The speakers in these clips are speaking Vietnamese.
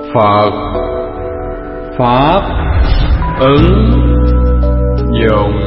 Phật Pháp ứng dụng.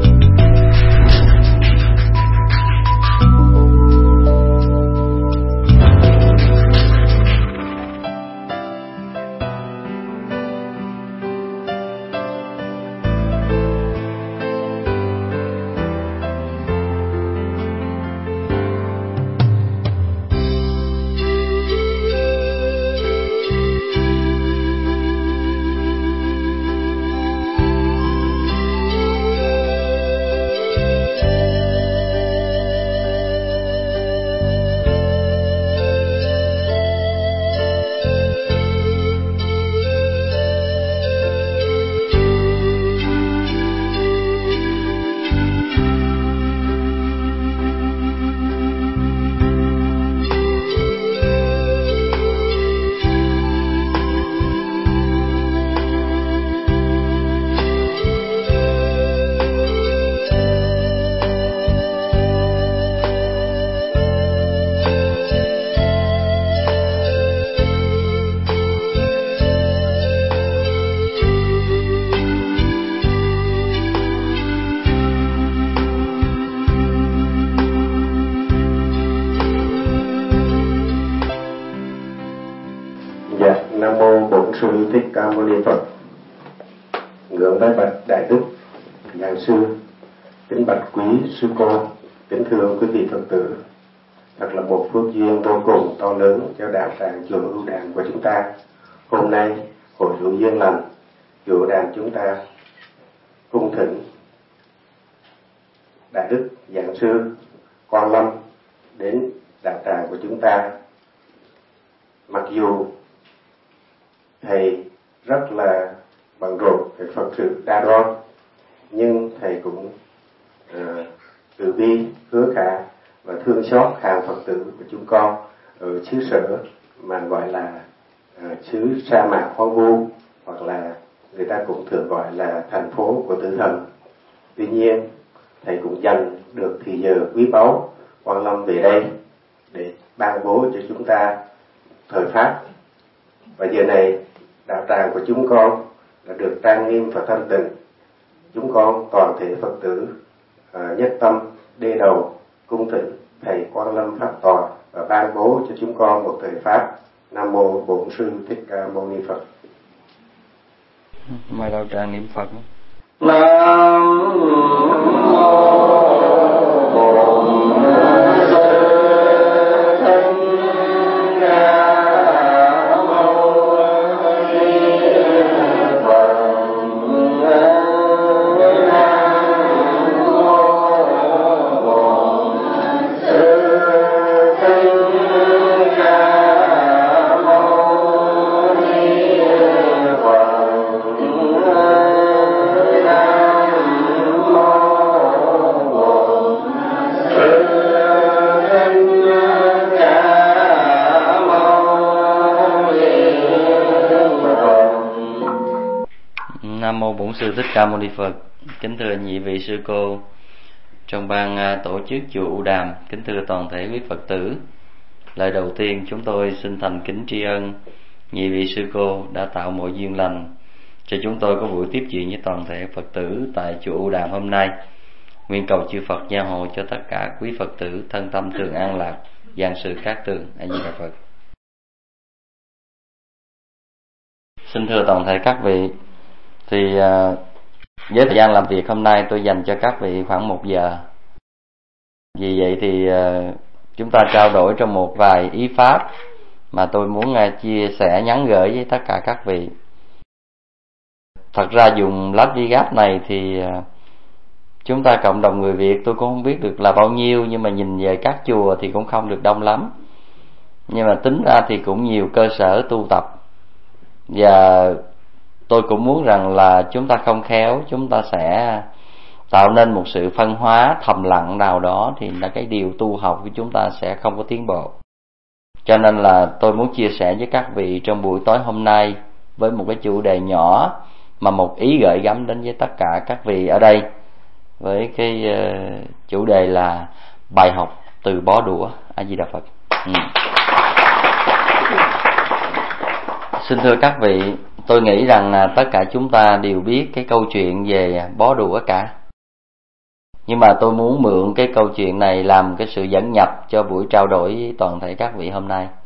Sư Thích Ca Mâu Ni Phật. Ngưỡng bái bạch Đại Đức Giảng Sư, kính bạch quý sư cô, kính thưa quý vị Phật tử. Thật là một phước duyên vô cùng to lớn cho đạo tràng chùa Ưu Đàm của chúng ta. Hôm nay hội hữu duyên lành, chùa Ưu Đàm chúng ta cung thỉnh Đại Đức Giảng Sư Quang Lâm đến đạo tràng của chúng ta. Mặc dù thầy rất là bận rộn về Phật sự đa đoan, nhưng thầy cũng từ bi, hứa khả và thương xót hàng Phật tử của chúng con ở xứ sở mà gọi là xứ sa mạc hoang vu, hoặc là người ta cũng thường gọi là thành phố của tử thần. Tuy nhiên thầy cũng dành được thì giờ quý báu Quang Lâm về đây để ban bố cho chúng ta thời pháp. Và giờ này đạo tràng của chúng con là được trang nghiêm và thanh tịnh. Chúng con toàn thể Phật tử nhất tâm đê đầu cung thỉnh thầy Quang Lâm pháp tọa và ban bố cho chúng con một thời pháp. Nam mô Bổn Sư Thích Ca Mâu Ni Phật. Mời đạo tràng niệm Phật. Nam mô Bổn Sư Thích Ca Mâu Ni Phật. Kính thưa nhị vị sư cô trong ban tổ chức chùa Ưu Đàm, kính thưa toàn thể quý Phật tử. Lời đầu tiên chúng tôi xin thành kính tri ân nhị vị sư cô đã tạo mọi duyên lành cho chúng tôi có buổi tiếp chuyện với toàn thể Phật tử tại chùa Ưu Đàm hôm nay. Nguyện cầu chư Phật gia hộ cho tất cả quý Phật tử thân tâm thường an lạc, vạn sự cát tường. A Di Đà Phật. Xin thưa toàn thể các vị, thì với thời gian làm việc hôm nay tôi dành cho các vị khoảng 1 giờ. Vì vậy thì chúng ta trao đổi trong một vài ý pháp mà tôi muốn chia sẻ nhắn gửi với tất cả các vị. Thật ra dùng Las Vegas này thì chúng ta cộng đồng người Việt tôi cũng không biết được là bao nhiêu, nhưng mà nhìn về các chùa thì cũng không được đông lắm. Nhưng mà tính ra thì cũng nhiều cơ sở tu tập. Và tôi cũng muốn rằng là chúng ta không khéo, chúng ta sẽ tạo nên một sự phân hóa thầm lặng nào đó, thì là cái điều tu học của chúng ta sẽ không có tiến bộ. Cho nên là tôi muốn chia sẻ với các vị trong buổi tối hôm nay với một cái chủ đề nhỏ mà một ý gửi gắm đến với tất cả các vị ở đây, với cái chủ đề là bài học từ bó đũa. A Di Đà Phật. Xin thưa các vị, tôi nghĩ rằng tất cả chúng ta đều biết cái câu chuyện về bó đũa cả. Nhưng mà tôi muốn mượn cái câu chuyện này làm cái sự dẫn nhập cho buổi trao đổi với toàn thể các vị hôm nay.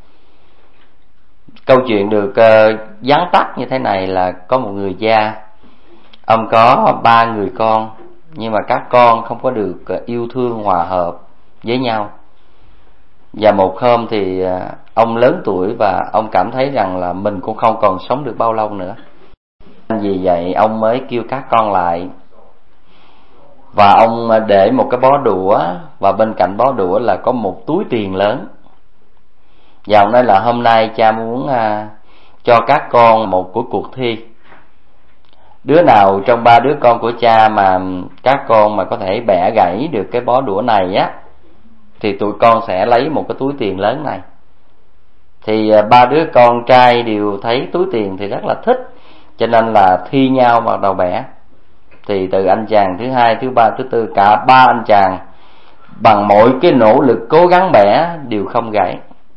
Câu chuyện được vắn tắt như thế này là có một người cha, ông có 3 người con, nhưng mà các con không có được yêu thương hòa hợp với nhau. Và một hôm thì ông lớn tuổi và ông cảm thấy rằng là mình cũng không còn sống được bao lâu nữa. Vì vậy ông mới kêu các con lại, và ông để một cái bó đũa, và bên cạnh bó đũa là có một túi tiền lớn. Và ông nói là hôm nay cha muốn cho các con một cuộc thi. Đứa nào trong 3 đứa con của cha mà các con mà có thể bẻ gãy được cái bó đũa này á, thì tụi con sẽ lấy một cái túi tiền lớn này. Thì 3 đứa con trai đều thấy túi tiền thì rất là thích, cho nên là thi nhau bắt đầu bẻ. Thì từ anh chàng thứ 2, thứ 3, thứ 4, cả 3 anh chàng bằng mọi cái nỗ lực cố gắng bẻ đều không gãy.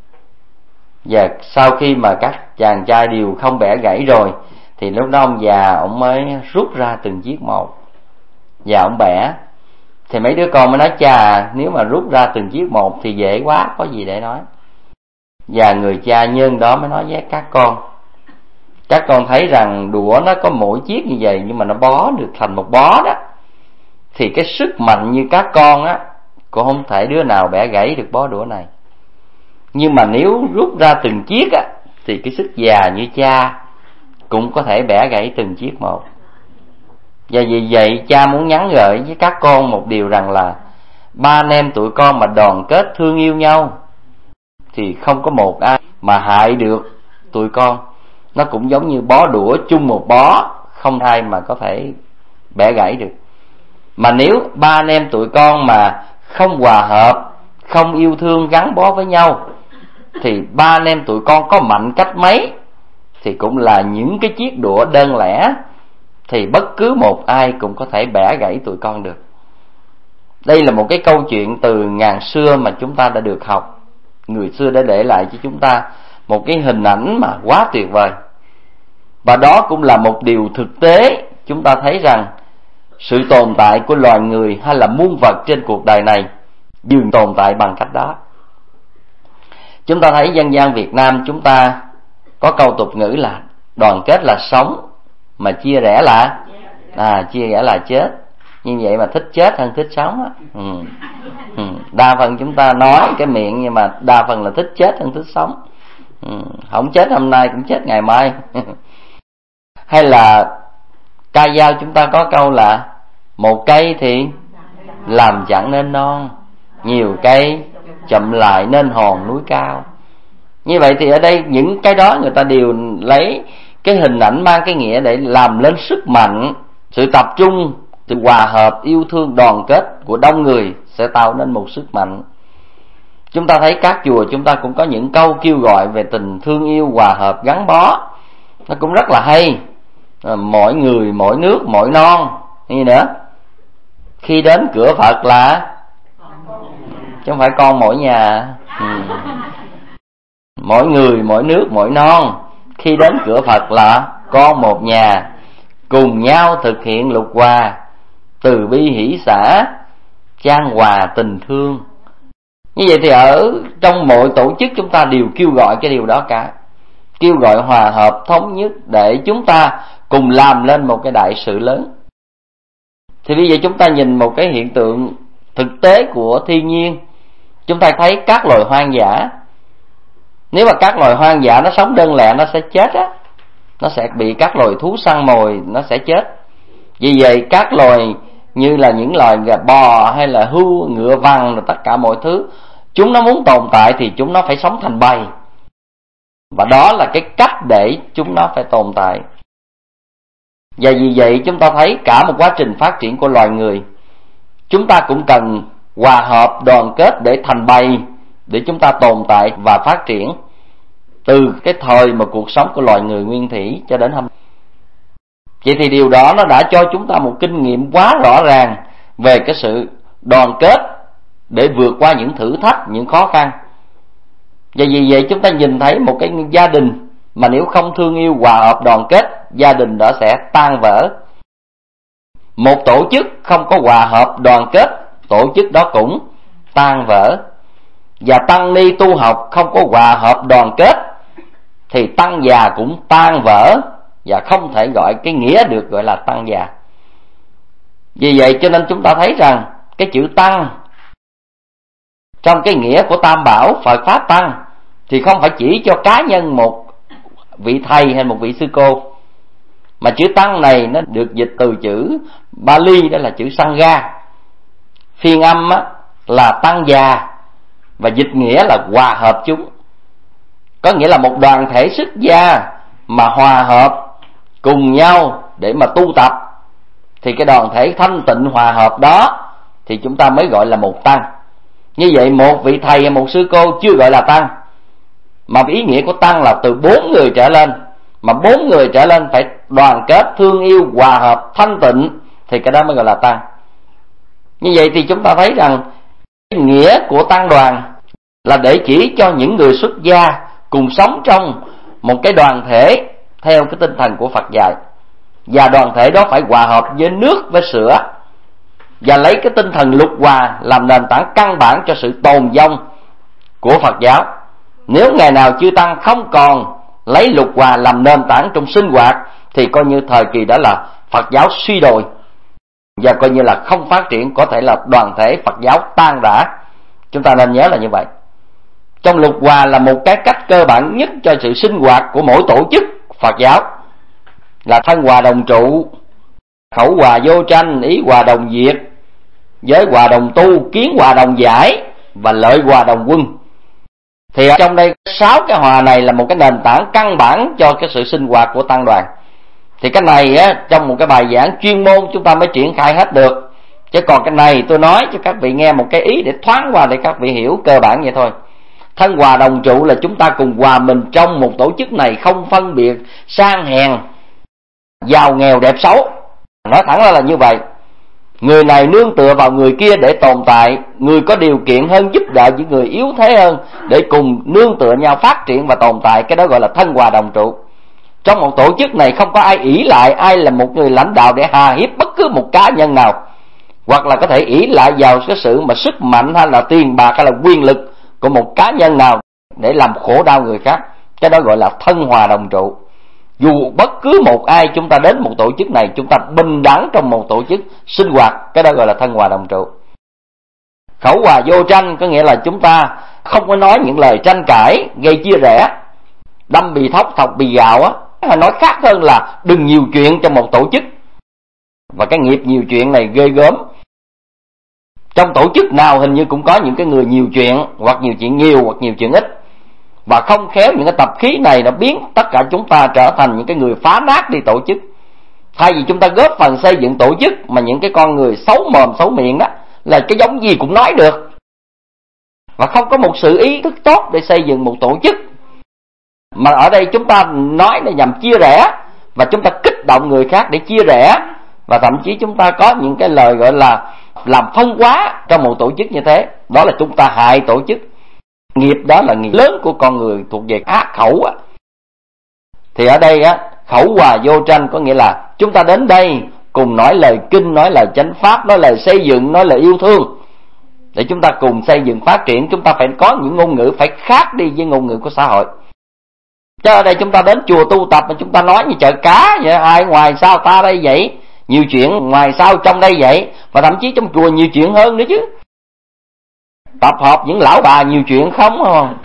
Và sau khi mà các chàng trai đều không bẻ gãy rồi, thì lúc đó ông già ông mới rút ra từng chiếc một và ông bẻ. Thì mấy đứa con mới nói: cha, nếu mà rút ra từng chiếc một thì dễ quá, có gì để nói. Và người cha nhân đó mới nói với các con thấy rằng đũa nó có mỗi chiếc như vậy, nhưng mà nó bó được thành một bó đó, thì cái sức mạnh như các con á cũng không thể đứa nào bẻ gãy được bó đũa này. Nhưng mà nếu rút ra từng chiếc á, thì cái sức già như cha cũng có thể bẻ gãy từng chiếc một. Và vì vậy cha muốn nhắn gửi với các con một điều rằng là 3 anh em tụi con mà đoàn kết thương yêu nhau thì không có một ai mà hại được tụi con. Nó cũng giống như bó đũa chung một bó, không ai mà có thể bẻ gãy được. Mà nếu 3 anh em tụi con mà không hòa hợp, không yêu thương gắn bó với nhau, thì 3 anh em tụi con có mạnh cách mấy thì cũng là những cái chiếc đũa đơn lẻ, thì bất cứ một ai cũng có thể bẻ gãy tụi con được. Đây là một cái câu chuyện từ ngàn xưa mà chúng ta đã được học. Người xưa đã để lại cho chúng ta một cái hình ảnh mà quá tuyệt vời. Và đó cũng là một điều thực tế. Chúng ta thấy rằng sự tồn tại của loài người hay là muôn vật trên cuộc đời này dường tồn tại bằng cách đó. Chúng ta thấy dân gian Việt Nam chúng ta có câu tục ngữ là đoàn kết là sống, mà chia rẽ là chết. Như vậy mà thích chết hơn thích sống á. Đa phần chúng ta nói cái miệng, nhưng mà đa phần là thích chết hơn thích sống. Không chết hôm nay cũng chết ngày mai. Hay là ca dao chúng ta có câu là một cây thì làm chẳng nên non, nhiều cây chậm lại nên hòn núi cao. Như vậy thì ở đây những cái đó người ta đều lấy cái hình ảnh mang cái nghĩa để làm lên sức mạnh, sự tập trung, sự hòa hợp, yêu thương, đoàn kết của đông người sẽ tạo nên một sức mạnh. Chúng ta thấy các chùa chúng ta cũng có những câu kêu gọi về tình thương yêu, hòa hợp, gắn bó. Nó cũng rất là hay. Mỗi người, mỗi nước, mỗi non. Như nữa, khi đến cửa Phật là chứ không phải con mỗi nhà. Mỗi người, mỗi nước, mỗi non. Khi đến cửa Phật là con một nhà, cùng nhau thực hiện lục hòa, từ bi hỷ xả, chan hòa tình thương. Như vậy thì ở trong mọi tổ chức chúng ta đều kêu gọi cái điều đó cả. Kêu gọi hòa hợp, thống nhất để chúng ta cùng làm lên một cái đại sự lớn. Thì bây giờ chúng ta nhìn một cái hiện tượng thực tế của thiên nhiên. Chúng ta thấy các loài hoang dã. Nếu mà các loài hoang dã nó sống đơn lẻ nó sẽ chết á. Nó sẽ bị các loài thú săn mồi, nó sẽ chết. Vì vậy các loài như là những loài gà bò hay là hươu, ngựa vằn, tất cả mọi thứ, chúng nó muốn tồn tại thì chúng nó phải sống thành bầy. Và đó là cái cách để chúng nó phải tồn tại. Và vì vậy chúng ta thấy cả một quá trình phát triển của loài người, chúng ta cũng cần hòa hợp, đoàn kết để thành bầy, để chúng ta tồn tại và phát triển từ cái thời mà cuộc sống của loài người nguyên thủy cho đến hôm nay. Vậy thì điều đó nó đã cho chúng ta một kinh nghiệm quá rõ ràng về cái sự đoàn kết để vượt qua những thử thách, những khó khăn. Và vì vậy chúng ta nhìn thấy một cái gia đình mà nếu không thương yêu, hòa hợp, đoàn kết, gia đình đó sẽ tan vỡ. Một tổ chức không có hòa hợp, đoàn kết, tổ chức đó cũng tan vỡ. Và tăng ni tu học không có hòa hợp, đoàn kết thì tăng già cũng tan vỡ, và không thể gọi cái nghĩa được gọi là tăng già. Vì vậy cho nên chúng ta thấy rằng cái chữ tăng trong cái nghĩa của Tam Bảo Phật Pháp tăng thì không phải chỉ cho cá nhân một vị thầy hay một vị sư cô, mà chữ tăng này nó được dịch từ chữ Bali, đó là chữ Sangha. Phiên âm là tăng già, và dịch nghĩa là hòa hợp chúng. Có nghĩa là một đoàn thể xuất gia mà hòa hợp cùng nhau để mà tu tập, thì cái đoàn thể thanh tịnh hòa hợp đó thì chúng ta mới gọi là một tăng. Như vậy một vị thầy hay một sư cô chưa gọi là tăng, mà ý nghĩa của tăng là từ 4 người trở lên, mà 4 người trở lên phải đoàn kết, thương yêu, hòa hợp, thanh tịnh thì cái đó mới gọi là tăng. Như vậy thì chúng ta thấy rằng cái nghĩa của tăng đoàn là để chỉ cho những người xuất gia cùng sống trong một cái đoàn thể theo cái tinh thần của Phật dạy, và đoàn thể đó phải hòa hợp với nước với sữa, và lấy cái tinh thần lục hòa làm nền tảng căn bản cho sự tồn vong của Phật giáo. Nếu ngày nào chư tăng không còn lấy lục hòa làm nền tảng trong sinh hoạt thì coi như thời kỳ đó là Phật giáo suy đồi, và coi như là không phát triển, có thể là đoàn thể Phật giáo tan rã. Chúng ta nên nhớ là như vậy. Trong lục hòa là một cái cách cơ bản nhất cho sự sinh hoạt của mỗi tổ chức Phật giáo, là thân hòa đồng trụ, khẩu hòa vô tranh, ý hòa đồng diệt, giới hòa đồng tu, kiến hòa đồng giải, và lợi hòa đồng quân. Thì trong đây 6 cái hòa này là một cái nền tảng căn bản cho cái sự sinh hoạt của tăng đoàn. Thì cái này trong một cái bài giảng chuyên môn chúng ta mới triển khai hết được, chứ còn cái này tôi nói cho các vị nghe một cái ý để thoáng qua để các vị hiểu cơ bản vậy thôi. Thân hòa đồng trụ là chúng ta cùng hòa mình trong một tổ chức này, không phân biệt sang hèn, giàu nghèo, đẹp xấu. Nói thẳng ra là như vậy. Người này nương tựa vào người kia để tồn tại, người có điều kiện hơn giúp đỡ những người yếu thế hơn để cùng nương tựa nhau phát triển và tồn tại. Cái đó gọi là thân hòa đồng trụ. Trong một tổ chức này không có ai ỷ lại ai là một người lãnh đạo để hà hiếp bất cứ một cá nhân nào, hoặc là có thể ỷ lại vào cái sự mà sức mạnh hay là tiền bạc hay là quyền lực của một cá nhân nào để làm khổ đau người khác. Cái đó gọi là thân hòa đồng trụ. Dù bất cứ một ai chúng ta đến một tổ chức này, chúng ta bình đẳng trong một tổ chức sinh hoạt, cái đó gọi là thân hòa đồng trụ. Khẩu hòa vô tranh có nghĩa là chúng ta không có nói những lời tranh cãi gây chia rẽ, đâm bì thóc thọc bì gạo á. Nói khác hơn là đừng nhiều chuyện trong một tổ chức. Và cái nghiệp nhiều chuyện này ghê gớm. Trong tổ chức nào hình như cũng có những cái người nhiều chuyện, hoặc nhiều chuyện nhiều, hoặc nhiều chuyện ít. Và không khéo những cái tập khí này nó biến tất cả chúng ta trở thành những cái người phá nát đi tổ chức. Thay vì chúng ta góp phần xây dựng tổ chức, mà những cái con người xấu mồm xấu miệng đó là cái giống gì cũng nói được, và không có một sự ý thức tốt để xây dựng một tổ chức. Mà ở đây chúng ta nói để nhằm chia rẽ, và chúng ta kích động người khác để chia rẽ, và thậm chí chúng ta có những cái lời gọi là làm phân hóa trong một tổ chức như thế. Đó là chúng ta hại tổ chức. Nghiệp đó là nghiệp lớn của con người, thuộc về ác khẩu á. Thì ở đây khẩu hòa vô tranh có nghĩa là chúng ta đến đây cùng nói lời kinh, nói lời chánh pháp, nói lời xây dựng, nói lời yêu thương, để chúng ta cùng xây dựng phát triển. Chúng ta phải có những ngôn ngữ phải khác đi với ngôn ngữ của xã hội. Chứ ở đây chúng ta đến chùa tu tập mà chúng ta nói như chợ cá vậy, ai ngoài sao ta đây vậy, nhiều chuyện ngoài sao trong đây vậy, và thậm chí trong chùa nhiều chuyện hơn nữa chứ. Tập hợp những lão bà nhiều chuyện không?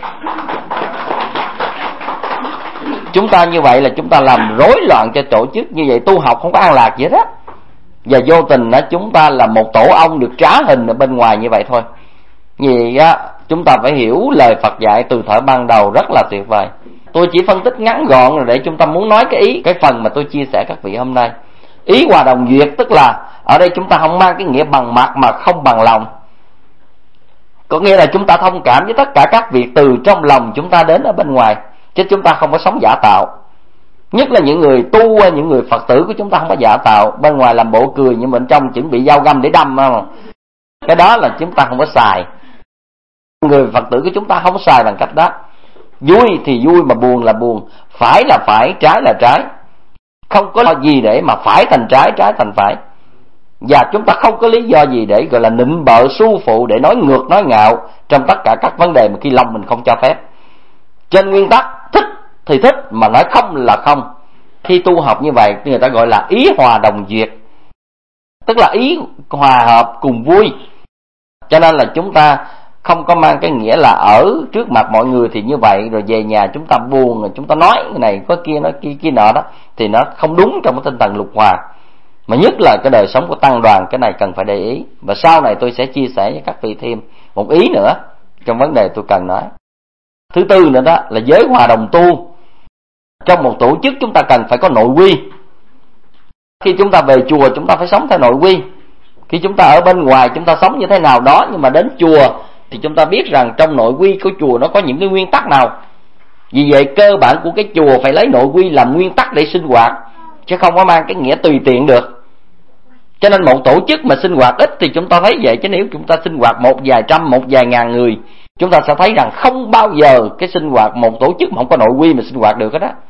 Chúng ta như vậy là chúng ta làm rối loạn cho tổ chức. Như vậy tu học không có an lạc gì hết. Và vô tình chúng ta là một tổ ong được trá hình ở bên ngoài như vậy thôi. Vì chúng ta phải hiểu lời Phật dạy từ thuở ban đầu rất là tuyệt vời. Tôi chỉ phân tích ngắn gọn rồi để chúng ta muốn nói cái phần mà tôi chia sẻ các vị hôm nay. Ý hòa đồng duyệt tức là ở đây chúng ta không mang cái nghĩa bằng mặt mà không bằng lòng. Có nghĩa là chúng ta thông cảm với tất cả các việc từ trong lòng chúng ta đến ở bên ngoài, chứ chúng ta không có sống giả tạo. Nhất là những người tu, những người Phật tử của chúng ta không có giả tạo. Bên ngoài làm bộ cười nhưng bên trong chuẩn bị dao găm để đâm không? Cái đó là chúng ta không có xài. Người Phật tử của chúng ta không có xài bằng cách đó. Vui thì vui mà buồn là buồn, phải là phải, trái là trái. Không có gì để mà phải thành trái, trái thành phải. Và chúng ta không có lý do gì để gọi là nịnh bợ su phụ, để nói ngược nói ngạo trong tất cả các vấn đề mà khi lòng mình không cho phép. Trên nguyên tắc thích thì thích, mà nói không là không. Khi tu học như vậy người ta gọi là ý hòa đồng duyệt, tức là ý hòa hợp cùng vui. Cho nên là chúng ta không có mang cái nghĩa là ở trước mặt mọi người thì như vậy, rồi về nhà chúng ta buồn, rồi chúng ta nói cái này có kia, nói kia nọ đó, thì nó không đúng trong cái tinh thần lục hòa. Mà nhất là cái đời sống của tăng đoàn, cái này cần phải để ý. Và sau này tôi sẽ chia sẻ với các vị thêm một ý nữa trong vấn đề tôi cần nói. Thứ tư nữa đó là giới hòa đồng tu. Trong một tổ chức chúng ta cần phải có nội quy. Khi chúng ta về chùa chúng ta phải sống theo nội quy. Khi chúng ta ở bên ngoài chúng ta sống như thế nào đó, nhưng mà đến chùa thì chúng ta biết rằng trong nội quy của chùa nó có những cái nguyên tắc nào. Vì vậy cơ bản của cái chùa phải lấy nội quy làm nguyên tắc để sinh hoạt, chứ không có mang cái nghĩa tùy tiện được. Cho nên một tổ chức mà sinh hoạt ít thì chúng ta thấy vậy, chứ nếu chúng ta sinh hoạt một vài trăm, một vài ngàn người, chúng ta sẽ thấy rằng không bao giờ cái sinh hoạt một tổ chức mà không có nội quy mà sinh hoạt được hết á.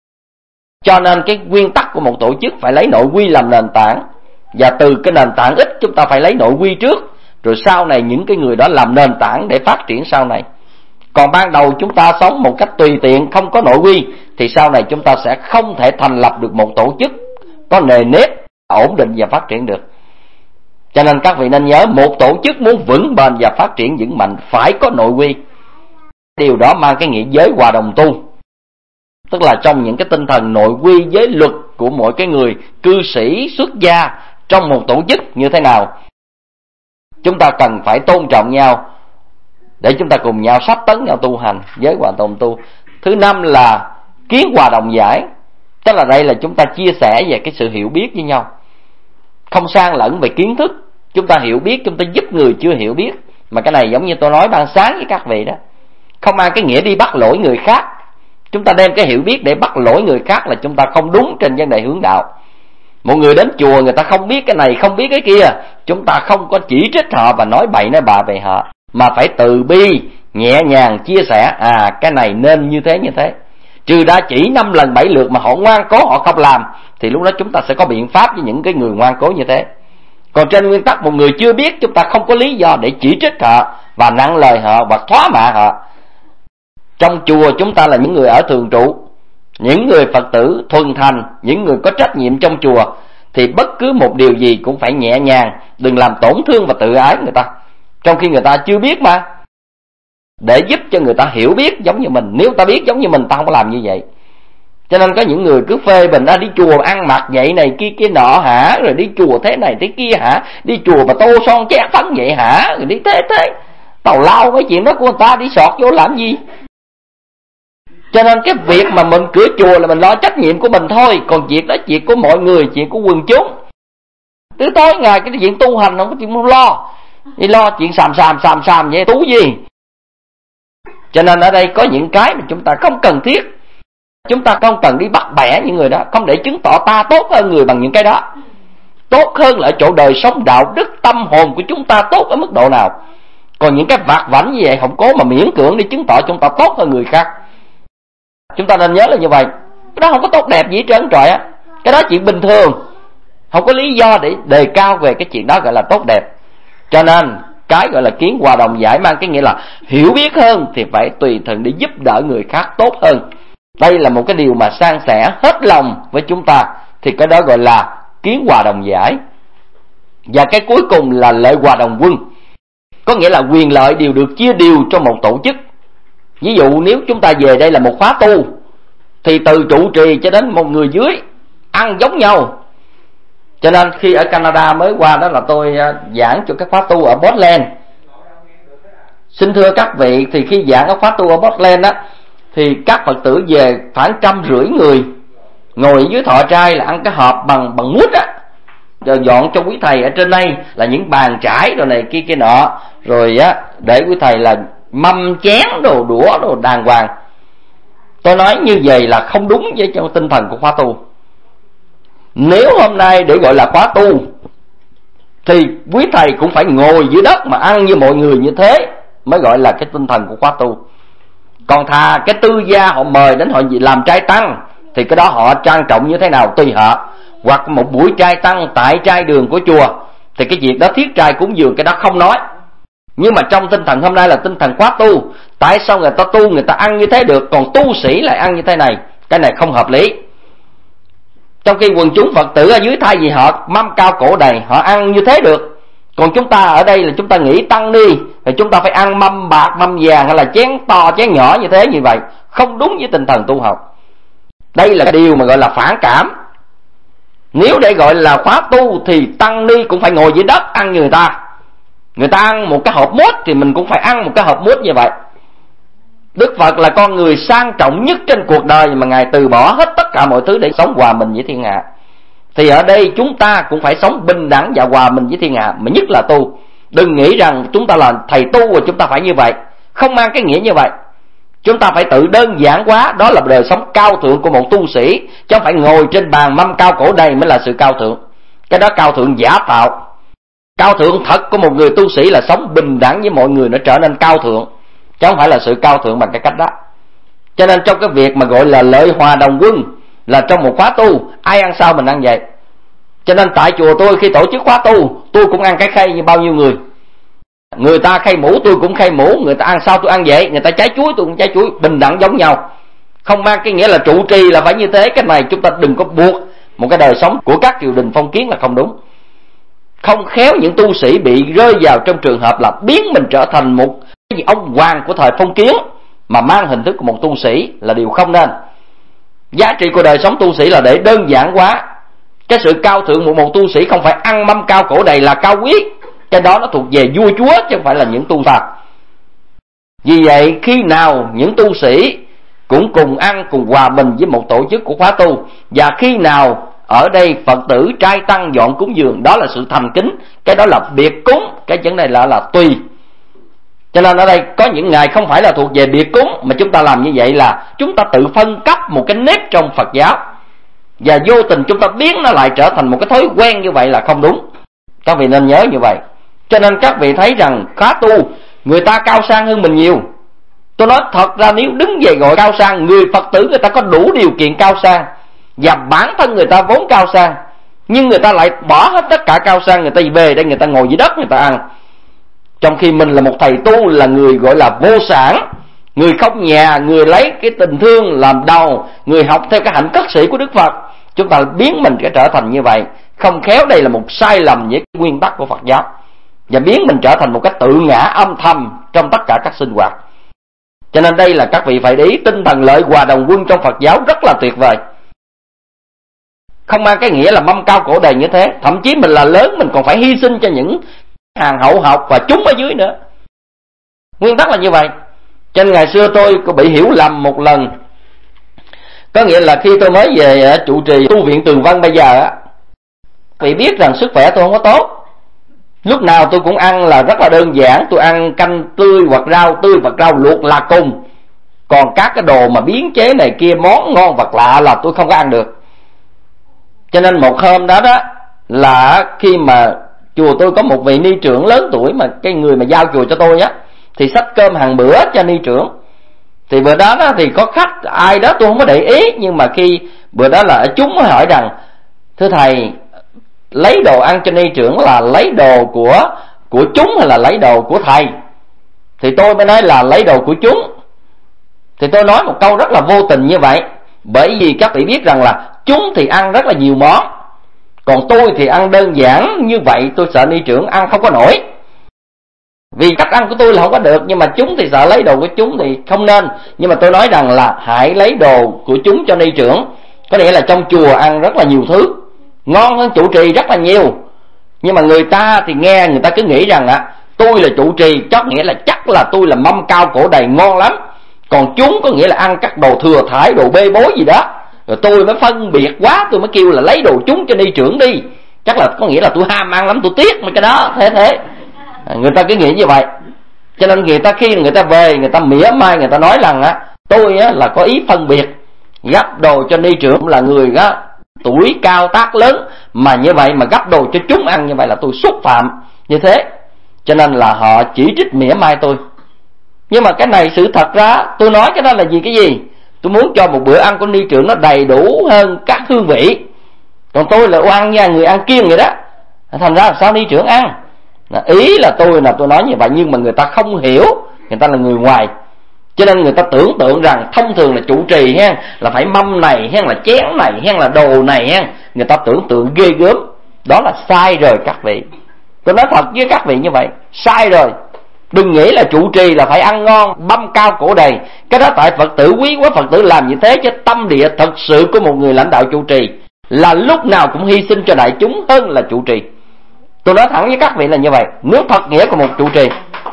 Cho nên cái nguyên tắc của một tổ chức phải lấy nội quy làm nền tảng, và từ cái nền tảng ít chúng ta phải lấy nội quy trước, rồi sau này những cái người đó làm nền tảng để phát triển sau này. Còn ban đầu chúng ta sống một cách tùy tiện, không có nội quy, thì sau này chúng ta sẽ không thể thành lập được một tổ chức có nề nếp, ổn định và phát triển được. Cho nên các vị nên nhớ, một tổ chức muốn vững bền và phát triển vững mạnh phải có nội quy. Điều đó mang cái nghĩa giới hòa đồng tu, tức là trong những cái tinh thần nội quy giới luật của mỗi cái người cư sĩ xuất gia trong một tổ chức như thế nào, chúng ta cần phải tôn trọng nhau để chúng ta cùng nhau sắp tấn nhau tu hành, giới hòa đồng tu. Thứ năm là kiến hòa đồng giải, tức là đây là chúng ta chia sẻ về cái sự hiểu biết với nhau, không sang lẫn về kiến thức. Chúng ta hiểu biết, chúng ta giúp người chưa hiểu biết. Mà cái này giống như tôi nói ban sáng với các vị đó, không mang cái nghĩa đi bắt lỗi người khác. Chúng ta đem cái hiểu biết để bắt lỗi người khác là chúng ta không đúng trên vấn đề hướng đạo. Một người đến chùa người ta không biết cái này, không biết cái kia, chúng ta không có chỉ trích họ và nói bậy nói bạ về họ, mà phải từ bi, nhẹ nhàng chia sẻ, cái này nên như thế. Trừ đã chỉ 5 lần 7 lượt mà họ ngoan cố họ không làm, thì lúc đó chúng ta sẽ có biện pháp với những cái người ngoan cố như thế. Còn trên nguyên tắc một người chưa biết, chúng ta không có lý do để chỉ trích họ và nặng lời họ và thóa mạ họ. Trong chùa chúng ta là những người ở thường trụ, những người Phật tử thuần thành, những người có trách nhiệm trong chùa, thì bất cứ một điều gì cũng phải nhẹ nhàng, đừng làm tổn thương và tự ái người ta, trong khi người ta chưa biết mà. Để giúp cho người ta hiểu biết giống như mình. Nếu ta biết giống như mình, ta không có làm như vậy. Cho nên có những người cứ phê bình đi chùa ăn mặc vậy này kia nọ hả, rồi đi chùa thế này thế kia hả, đi chùa mà tô son chét phấn vậy hả, rồi đi thế. Tào lao cái chuyện đó của người ta, đi sọt vô làm gì. Cho nên cái việc mà mình cửa chùa là mình lo trách nhiệm của mình thôi, còn việc đó chuyện của mọi người, chuyện của quần chúng. Tới tối ngày cái chuyện tu hành không có chuyện lo, đi lo chuyện xàm vậy tú gì. Cho nên ở đây có những cái mà chúng ta không cần thiết. Chúng ta không cần đi bắt bẻ những người đó, không để chứng tỏ ta tốt hơn người bằng những cái đó. Tốt hơn là ở chỗ đời sống đạo đức tâm hồn của chúng ta tốt ở mức độ nào. Còn những cái vặt vãnh như vậy không cố mà miễn cưỡng để chứng tỏ chúng ta tốt hơn người khác. Chúng ta nên nhớ là như vậy. Cái đó không có tốt đẹp gì hết trơn trọi á. Cái đó chuyện bình thường, không có lý do để đề cao về cái chuyện đó gọi là tốt đẹp. Cho nên cái gọi là kiến hòa đồng giải mang cái nghĩa là hiểu biết hơn thì phải tùy thuận để giúp đỡ người khác tốt hơn. Đây là một cái điều mà san sẻ hết lòng với chúng ta, thì cái đó gọi là kiến hòa đồng giải. Và cái cuối cùng là lợi hòa đồng quân, có nghĩa là quyền lợi đều được chia đều trong một tổ chức. Ví dụ nếu chúng ta về đây là một khóa tu, thì từ trụ trì cho đến một người dưới ăn giống nhau. Cho nên khi ở Canada mới qua đó là tôi giảng cho cái khóa tu ở Portland. Xin thưa các vị, thì khi giảng ở khóa tu ở Portland đó, thì các Phật tử về khoảng 150 người ngồi dưới thọ trai là ăn cái hộp bằng mút á, rồi dọn cho quý thầy ở trên đây là những bàn trải rồi này kia nọ, rồi á để quý thầy là mâm chén đồ đũa đồ đàng hoàng. Tôi nói như vậy là không đúng với trong tinh thần của khóa tu. Nếu hôm nay để gọi là khóa tu thì quý thầy cũng phải ngồi dưới đất mà ăn như mọi người như thế mới gọi là cái tinh thần của khóa tu. Còn thà cái tư gia họ mời đến họ làm trai tăng thì cái đó họ trang trọng như thế nào tùy họ. Hoặc một buổi trai tăng tại trai đường của chùa thì cái việc đó thiết trai cúng dường cái đó không nói. Nhưng mà trong tinh thần hôm nay là tinh thần khóa tu, tại sao người ta tu người ta ăn như thế được, còn tu sĩ lại ăn như thế này? Cái này không hợp lý. Trong khi quần chúng Phật tử ở dưới thay vì họ mâm cao cổ đầy, họ ăn như thế được. Còn chúng ta ở đây là chúng ta nghĩ tăng ni thì chúng ta phải ăn mâm bạc, mâm vàng hay là chén to, chén nhỏ như thế, như vậy không đúng với tinh thần tu học. Đây là cái điều mà gọi là phản cảm. Nếu để gọi là khóa tu thì tăng ni cũng phải ngồi dưới đất ăn như người ta. Người ta ăn một cái hộp mốt thì mình cũng phải ăn một cái hộp mốt như vậy. Đức Phật là con người sang trọng nhất trên cuộc đời mà Ngài từ bỏ hết tất cả mọi thứ để sống hòa mình với thiên hạ. Thì ở đây chúng ta cũng phải sống bình đẳng và hòa mình với thiên hạ, mà nhất là tu. Đừng nghĩ rằng chúng ta là thầy tu và chúng ta phải như vậy, không mang cái nghĩa như vậy. Chúng ta phải tự đơn giản hóa, đó là đời sống cao thượng của một tu sĩ, chứ không phải ngồi trên bàn mâm cao cổ đầy mới là sự cao thượng. Cái đó cao thượng giả tạo. Cao thượng thật của một người tu sĩ là sống bình đẳng với mọi người, nó trở nên cao thượng, chứ không phải là sự cao thượng bằng cái cách đó. Cho nên trong cái việc mà gọi là lợi hòa đồng quân, là trong một khóa tu ai ăn sao mình ăn vậy. Cho nên tại chùa tôi khi tổ chức khóa tu, tôi cũng ăn cái khay như bao nhiêu người. Người ta khay mũ tôi cũng khay mũ, người ta ăn sao tôi ăn vậy, người ta trái chuối tôi cũng trái chuối, bình đẳng giống nhau. Không mang cái nghĩa là trụ trì là phải như thế. Cái này chúng ta đừng có buộc một cái đời sống của các triều đình phong kiến là không đúng. Không khéo những tu sĩ bị rơi vào trong trường hợp là biến mình trở thành một cái gì ông hoàng của thời phong kiến mà mang hình thức của một tu sĩ, là điều không nên. Giá trị của đời sống tu sĩ là để đơn giản hóa. Cái sự cao thượng của một tu sĩ không phải ăn mâm cao cổ đầy là cao quý. Cái đó nó thuộc về vua chúa chứ không phải là những tu phật. Vì vậy khi nào những tu sĩ cũng cùng ăn cùng hòa bình với một tổ chức của khóa tu, và khi nào ở đây Phật tử trai tăng dọn cúng dường, đó là sự thành kính, cái đó là biệt cúng, cái chuyện này là tùy. Cho nên ở đây có những ngày không phải là thuộc về biệt cúng, mà chúng ta làm như vậy là chúng ta tự phân cấp một cái nếp trong Phật giáo, và vô tình chúng ta biến nó lại trở thành một cái thói quen, như vậy là không đúng. Các vị nên nhớ như vậy. Cho nên các vị thấy rằng khóa tu người ta cao sang hơn mình nhiều. Tôi nói thật ra, nếu đứng về gọi cao sang, người Phật tử người ta có đủ điều kiện cao sang, và bản thân người ta vốn cao sang, nhưng người ta lại bỏ hết tất cả cao sang, người ta về đây người ta ngồi dưới đất người ta ăn. Trong khi mình là một thầy tu, là người gọi là vô sản, người không nhà, người lấy cái tình thương làm đầu, người học theo cái hạnh cất sĩ của Đức Phật, chúng ta biến mình cái trở thành như vậy. Không khéo đây là một sai lầm với nguyên tắc của Phật giáo, và biến mình trở thành một cái tự ngã âm thầm trong tất cả các sinh hoạt. Cho nên đây là các vị phải để ý, tinh thần lợi hòa đồng quân trong Phật giáo rất là tuyệt vời, không mang cái nghĩa là mâm cao cổ đầy như thế. Thậm chí mình là lớn mình còn phải hy sinh cho những hàng hậu học và chúng ở dưới nữa. Nguyên tắc là như vậy. Cho nên ngày xưa tôi có bị hiểu lầm một lần. Có nghĩa là khi tôi mới về trụ trì tu viện Tường Vân bây giờ á, vì biết rằng sức khỏe tôi không có tốt, lúc nào tôi cũng ăn là rất là đơn giản. Tôi ăn canh tươi hoặc rau tươi hoặc rau luộc là cùng. Còn các cái đồ mà biến chế này kia, món ngon vật lạ là tôi không có ăn được. Cho nên một hôm đó là khi mà chùa tôi có một vị ni trưởng lớn tuổi, mà cái người mà giao chùa cho tôi á, thì xách cơm hàng bữa cho ni trưởng. Thì bữa đó thì có khách ai đó tôi không có để ý, nhưng mà khi bữa đó là chúng mới hỏi rằng: thưa thầy, lấy đồ ăn cho ni trưởng là lấy đồ của chúng hay là lấy đồ của thầy? Thì tôi mới nói là lấy đồ của chúng. Thì tôi nói một câu rất là vô tình như vậy, bởi vì các vị biết rằng là chúng thì ăn rất là nhiều món, còn tôi thì ăn đơn giản như vậy. Tôi sợ ni trưởng ăn không có nổi, vì cách ăn của tôi là không có được, nhưng mà chúng thì sợ lấy đồ của chúng thì không nên. Nhưng mà tôi nói rằng là hãy lấy đồ của chúng cho ni trưởng. Có nghĩa là trong chùa ăn rất là nhiều thứ, ngon hơn trụ trì rất là nhiều. Nhưng mà người ta thì nghe, người ta cứ nghĩ rằng tôi là trụ trì, nghĩa là chắc là tôi là mâm cao cổ đầy ngon lắm. Còn chúng có nghĩa là ăn các đồ thừa thải, đồ bê bối gì đó. Rồi tôi mới phân biệt quá, tôi mới kêu là lấy đồ chúng cho ni trưởng đi. Chắc là có nghĩa là tôi ham ăn lắm, tôi tiếc mấy cái đó. Thế người ta cứ nghĩ như vậy. Cho nên người ta khi người ta về, người ta mỉa mai, người ta nói rằng tôi là có ý phân biệt, gắp đồ cho ni trưởng là người tuổi cao tác lớn, mà như vậy mà gắp đồ cho chúng ăn như vậy là tôi xúc phạm như thế. Cho nên là họ chỉ trích mỉa mai tôi. Nhưng mà cái này sự thật ra tôi nói cái đó là cái gì? Tôi muốn cho một bữa ăn của ni trưởng nó đầy đủ hơn các hương vị. Còn tôi là ăn nha, người ăn kiêng vậy đó, thành ra làm sao ni trưởng ăn? Ý là tôi nói như vậy, nhưng mà người ta không hiểu, người ta là người ngoài, cho nên người ta tưởng tượng rằng thông thường là trụ trì là phải mâm này là chén này là đồ này người ta tưởng tượng ghê gớm. Đó là sai rồi các vị. Tôi nói thật với các vị như vậy, sai rồi. Đừng nghĩ là trụ trì là phải ăn ngon, băm cao cổ đầy. Cái đó tại Phật tử quý quá, Phật tử làm như thế, chứ tâm địa thật sự của một người lãnh đạo trụ trì là lúc nào cũng hy sinh cho đại chúng hơn là trụ trì. Tôi nói thẳng với các vị là như vậy, nếu thật nghĩa của một trụ trì.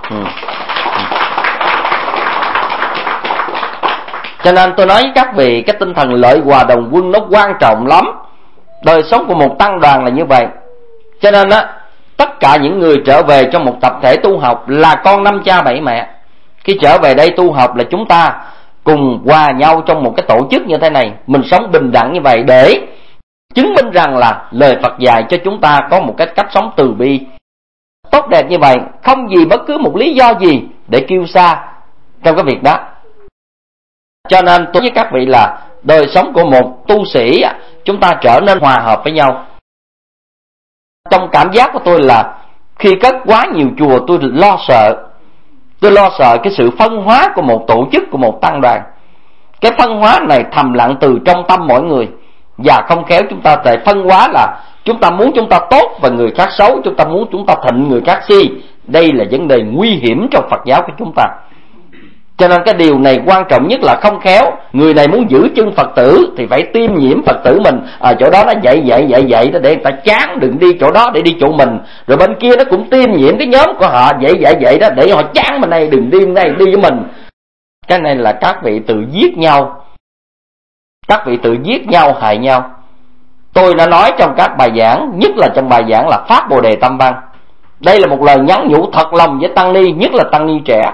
Cho nên tôi nói với các vị, cái tinh thần lợi hòa đồng quân nó quan trọng lắm. Đời sống của một tăng đoàn là như vậy. Cho nên tất cả những người trở về trong một tập thể tu học là con năm cha bảy mẹ. Khi trở về đây tu học là chúng ta cùng hòa nhau trong một cái tổ chức như thế này, mình sống bình đẳng như vậy để chứng minh rằng là lời Phật dạy cho chúng ta có một cái cách sống từ bi tốt đẹp như vậy, không vì bất cứ một lý do gì để kêu xa trong cái việc đó. Cho nên tôi với các vị là đời sống của một tu sĩ chúng ta trở nên hòa hợp với nhau. Trong cảm giác của tôi là khi cất quá nhiều chùa, tôi lo sợ cái sự phân hóa của một tổ chức, của một tăng đoàn. Cái phân hóa này thầm lặng từ trong tâm mỗi người, và không khéo chúng ta tại phân hóa là chúng ta muốn chúng ta tốt và người khác xấu, chúng ta muốn chúng ta thịnh người khác si. Đây là vấn đề nguy hiểm trong Phật giáo của chúng ta. Cho nên cái điều này quan trọng nhất là không khéo, người này muốn giữ chân Phật tử thì phải tiêm nhiễm Phật tử mình. Chỗ đó nó vậy đó, để người ta chán đừng đi chỗ đó để đi chỗ mình. Rồi bên kia nó cũng tiêm nhiễm cái nhóm của họ vậy đó, để họ chán bên này đừng đi này đi với mình. Cái này là các vị tự giết nhau, các vị tự giết nhau, hại nhau. Tôi đã nói trong các bài giảng, nhất là trong bài giảng là Pháp Bồ Đề Tâm Văn. Đây là một lời nhắn nhủ thật lòng với tăng ni, nhất là tăng ni trẻ.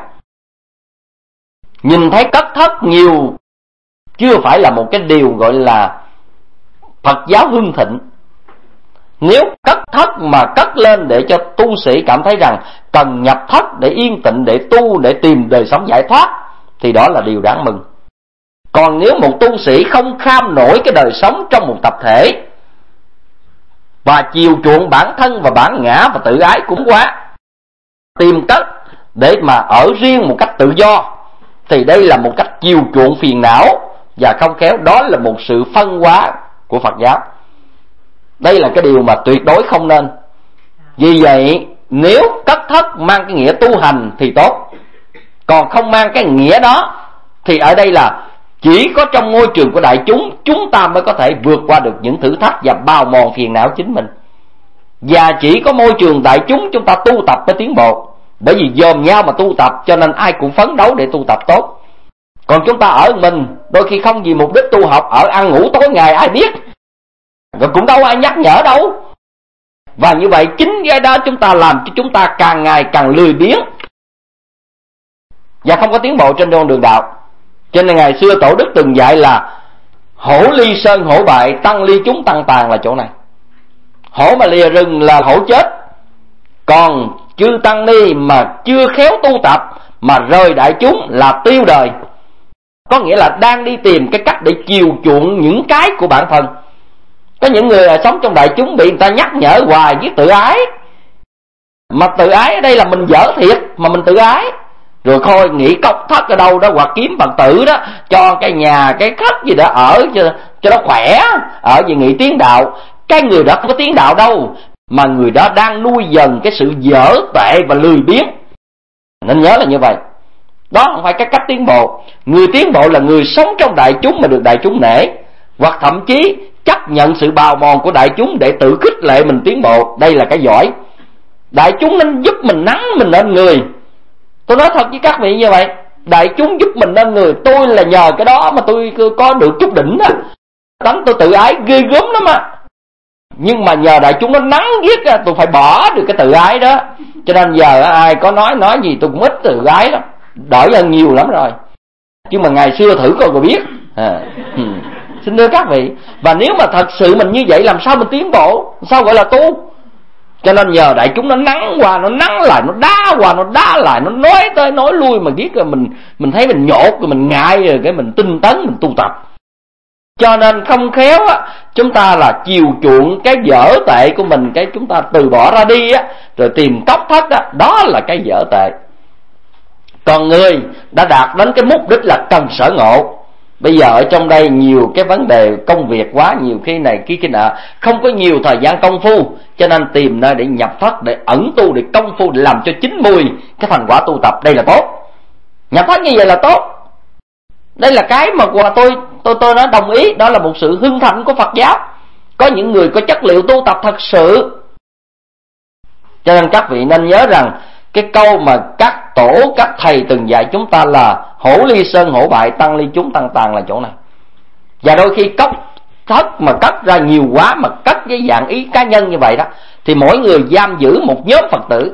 Nhìn thấy cất thất nhiều chưa phải là một cái điều gọi là Phật giáo hưng thịnh. Nếu cất thất mà cất lên để cho tu sĩ cảm thấy rằng cần nhập thất để yên tịnh, để tu, để tìm đời sống giải thoát, thì đó là điều đáng mừng. Còn nếu một tu sĩ không kham nổi cái đời sống trong một tập thể và chiều chuộng bản thân và bản ngã và tự ái cũng quá, tìm cách để mà ở riêng một cách tự do, thì đây là một cách chiều chuộng phiền não, và không khéo đó là một sự phân hóa của Phật giáo. Đây là cái điều mà tuyệt đối không nên. Vì vậy nếu cất thất mang cái nghĩa tu hành thì tốt, còn không mang cái nghĩa đó thì ở đây là chỉ có trong môi trường của đại chúng chúng ta mới có thể vượt qua được những thử thách và bào mòn phiền não chính mình. Và chỉ có môi trường đại chúng chúng ta tu tập mới tiến bộ. Bởi vì dòm nhau mà tu tập, cho nên ai cũng phấn đấu để tu tập tốt. Còn chúng ta ở mình đôi khi không vì mục đích tu học, ở ăn ngủ tối ngày ai biết, rồi cũng đâu ai nhắc nhở đâu. Và như vậy chính cái đó chúng ta làm cho chúng ta càng ngày càng lười biếng và không có tiến bộ trên con đường đạo. Cho nên ngày xưa Tổ Đức từng dạy là hổ ly sơn hổ bại, tăng ly chúng tăng tàn là chỗ này. Hổ mà lìa rừng là hổ chết. Còn chư tăng ni mà chưa khéo tu tập mà rời đại chúng là tiêu đời. Có nghĩa là đang đi tìm cái cách để chiều chuộng những cái của bản thân. Có những người sống trong đại chúng bị người ta nhắc nhở hoài với tự ái. Mà tự ái ở đây là mình dở thiệt mà mình tự ái. Rồi thôi nghĩ cốc thất ở đâu đó, hoặc kiếm Phật tử đó cho cái nhà cái khách gì đó ở cho nó khỏe, ở vì nghĩ tiếng đạo. Cái người đó không có tiếng đạo đâu, mà người đó đang nuôi dần cái sự dở tệ và lười biếng. Nên nhớ là như vậy. Đó không phải cái cách tiến bộ. Người tiến bộ là người sống trong đại chúng mà được đại chúng nể, hoặc thậm chí chấp nhận sự bào mòn của đại chúng để tự khích lệ mình tiến bộ. Đây là cái giỏi. Đại chúng nên giúp mình nắng mình lên người. Tôi nói thật với các vị như vậy, đại chúng giúp mình lên người. Tôi là nhờ cái đó mà tôi có được chút đỉnh đó. Đánh tôi tự ái ghê gớm lắm á. Nhưng mà nhờ đại chúng nó nắng giết, tôi phải bỏ được cái tự ái đó. Cho nên giờ ai có nói gì tôi cũng ít tự ái lắm, đỡ hơn nhiều lắm rồi. Chứ mà ngày xưa thử coi rồi biết. Xin thưa các vị, và nếu mà thật sự mình như vậy làm sao mình tiến bộ, sao gọi là tu? Cho nên nhờ đại chúng nó nắng qua, nó nắng lại, nó đá qua, nó đá lại, nó nói tới nói lui, mà biết rồi mình thấy mình nhột, rồi mình ngại, rồi cái mình tinh tấn, mình tu tập. Cho nên không khéo á, chúng ta là chiều chuộng cái dở tệ của mình, cái chúng ta từ bỏ ra đi á, rồi tìm cốc thất á, đó là cái dở tệ. Còn người đã đạt đến cái mục đích là cần sở ngộ. Bây giờ ở trong đây nhiều cái vấn đề công việc quá, nhiều khi này kia nọ, không có nhiều thời gian công phu, cho nên tìm nơi để nhập thất, để ẩn tu, để công phu, để làm cho chín mùi cái thành quả tu tập. Đây là tốt, nhập thất như vậy là tốt. Đây là cái mà tôi nói đồng ý, đó là một sự hưng thịnh của Phật giáo. Có những người có chất liệu tu tập thật sự. Cho nên các vị nên nhớ rằng cái câu mà các tổ, các thầy từng dạy chúng ta là hổ ly sơn hổ bại, tăng ly chúng tăng tàn là chỗ này. Và đôi khi cốc thất mà cất ra nhiều quá, mà cất với dạng ý cá nhân như vậy đó, thì mỗi người giam giữ một nhóm Phật tử.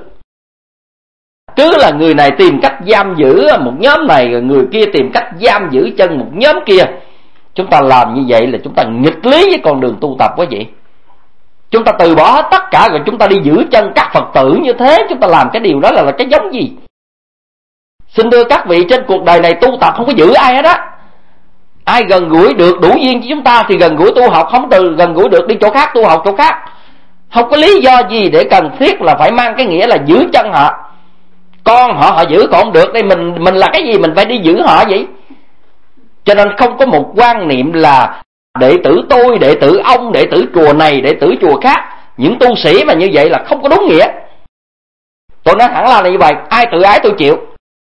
Cứ là người này tìm cách giam giữ một nhóm này, rồi người kia tìm cách giam giữ chân một nhóm kia. Chúng ta làm như vậy là chúng ta nghịch lý với con đường tu tập quý vị. Chúng ta từ bỏ tất cả rồi chúng ta đi giữ chân các Phật tử như thế, chúng ta làm cái điều đó là cái giống gì? Xin thưa các vị, trên cuộc đời này tu tập không có giữ ai hết á. Ai gần gũi được đủ duyên với chúng ta thì gần gũi tu học, không từ gần gũi được đi chỗ khác tu học chỗ khác. Không có lý do gì để cần thiết là phải mang cái nghĩa là giữ chân họ. Con họ giữ còn không được, đây mình là cái gì mình phải đi giữ họ vậy? Cho nên không có một quan niệm là đệ tử tôi, đệ tử ông, đệ tử chùa này, đệ tử chùa khác. Những tu sĩ mà như vậy là không có đúng nghĩa. Tôi nói thẳng là như vậy, ai tự ái tôi chịu.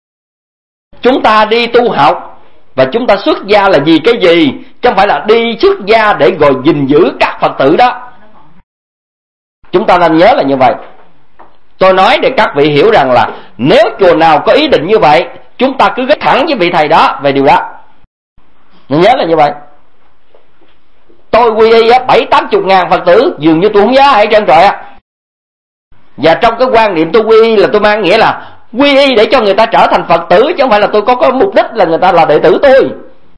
Chúng ta đi tu học và chúng ta xuất gia là vì cái gì? Chứ không phải là đi xuất gia để rồi gìn giữ các Phật tử đó. Chúng ta nên nhớ là như vậy. Tôi nói để các vị hiểu rằng là nếu chùa nào có ý định như vậy, chúng ta cứ gắt thẳng với vị thầy đó về điều đó. Nên nhớ là như vậy. Tôi quy y 70-80 ngàn Phật tử, dường như tôi không nhớ ai trơn trọi á. Và trong cái quan niệm tôi quy y là tôi mang nghĩa là quy y để cho người ta trở thành Phật tử, chứ không phải là tôi có mục đích là người ta là đệ tử tôi.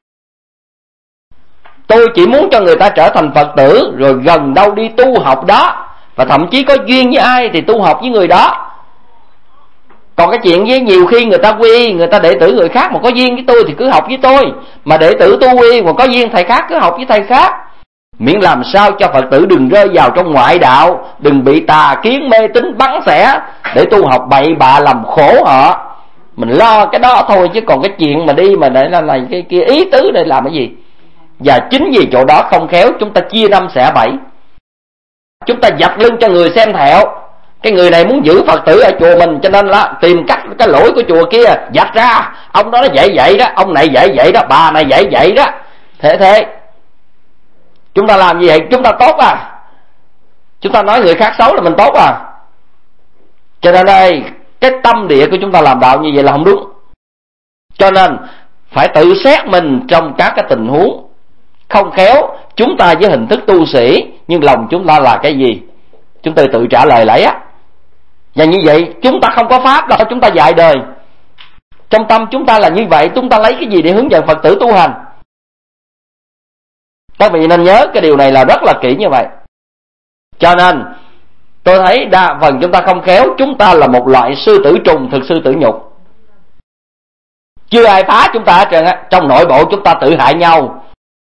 Tôi chỉ muốn cho người ta trở thành Phật tử, rồi gần đâu đi tu học đó, và thậm chí có duyên với ai thì tu học với người đó. Còn cái chuyện với nhiều khi người ta quy y, người ta đệ tử người khác mà có duyên với tôi thì cứ học với tôi, mà đệ tử tu quy mà có duyên thầy khác cứ học với thầy khác. Miễn làm sao cho Phật tử đừng rơi vào trong ngoại đạo, đừng bị tà kiến mê tín bắn xẻ để tu học bậy bạ làm khổ họ. Mình lo cái đó thôi, chứ còn cái chuyện mà đi mà để là này cái kia ý tứ để làm cái gì. Và chính vì chỗ đó không khéo chúng ta chia năm xẻ bảy, chúng ta dập lưng cho người xem thẹo. Cái người này muốn giữ Phật tử ở chùa mình, cho nên là tìm cách cái lỗi của chùa kia dạch ra. Ông đó nó vậy đó, ông này vậy đó, bà này vậy đó. Thế chúng ta làm như vậy chúng ta tốt à? Chúng ta nói người khác xấu là mình tốt à? Cho nên đây cái tâm địa của chúng ta làm đạo như vậy là không đúng. Cho nên phải tự xét mình trong các cái tình huống. Không khéo chúng ta với hình thức tu sĩ, nhưng lòng chúng ta là cái gì? Chúng ta tự trả lời lại á. Và như vậy chúng ta không có pháp đâu, chúng ta dạy đời. Trong tâm chúng ta là như vậy, chúng ta lấy cái gì để hướng dẫn Phật tử tu hành? Các vị nên nhớ cái điều này là rất là kỹ như vậy. Cho nên tôi thấy đa phần chúng ta không khéo, chúng ta là một loại sư tử trùng, thực sư tử nhục. Chưa ai phá chúng ta hết trơn á. Trong nội bộ chúng ta tự hại nhau.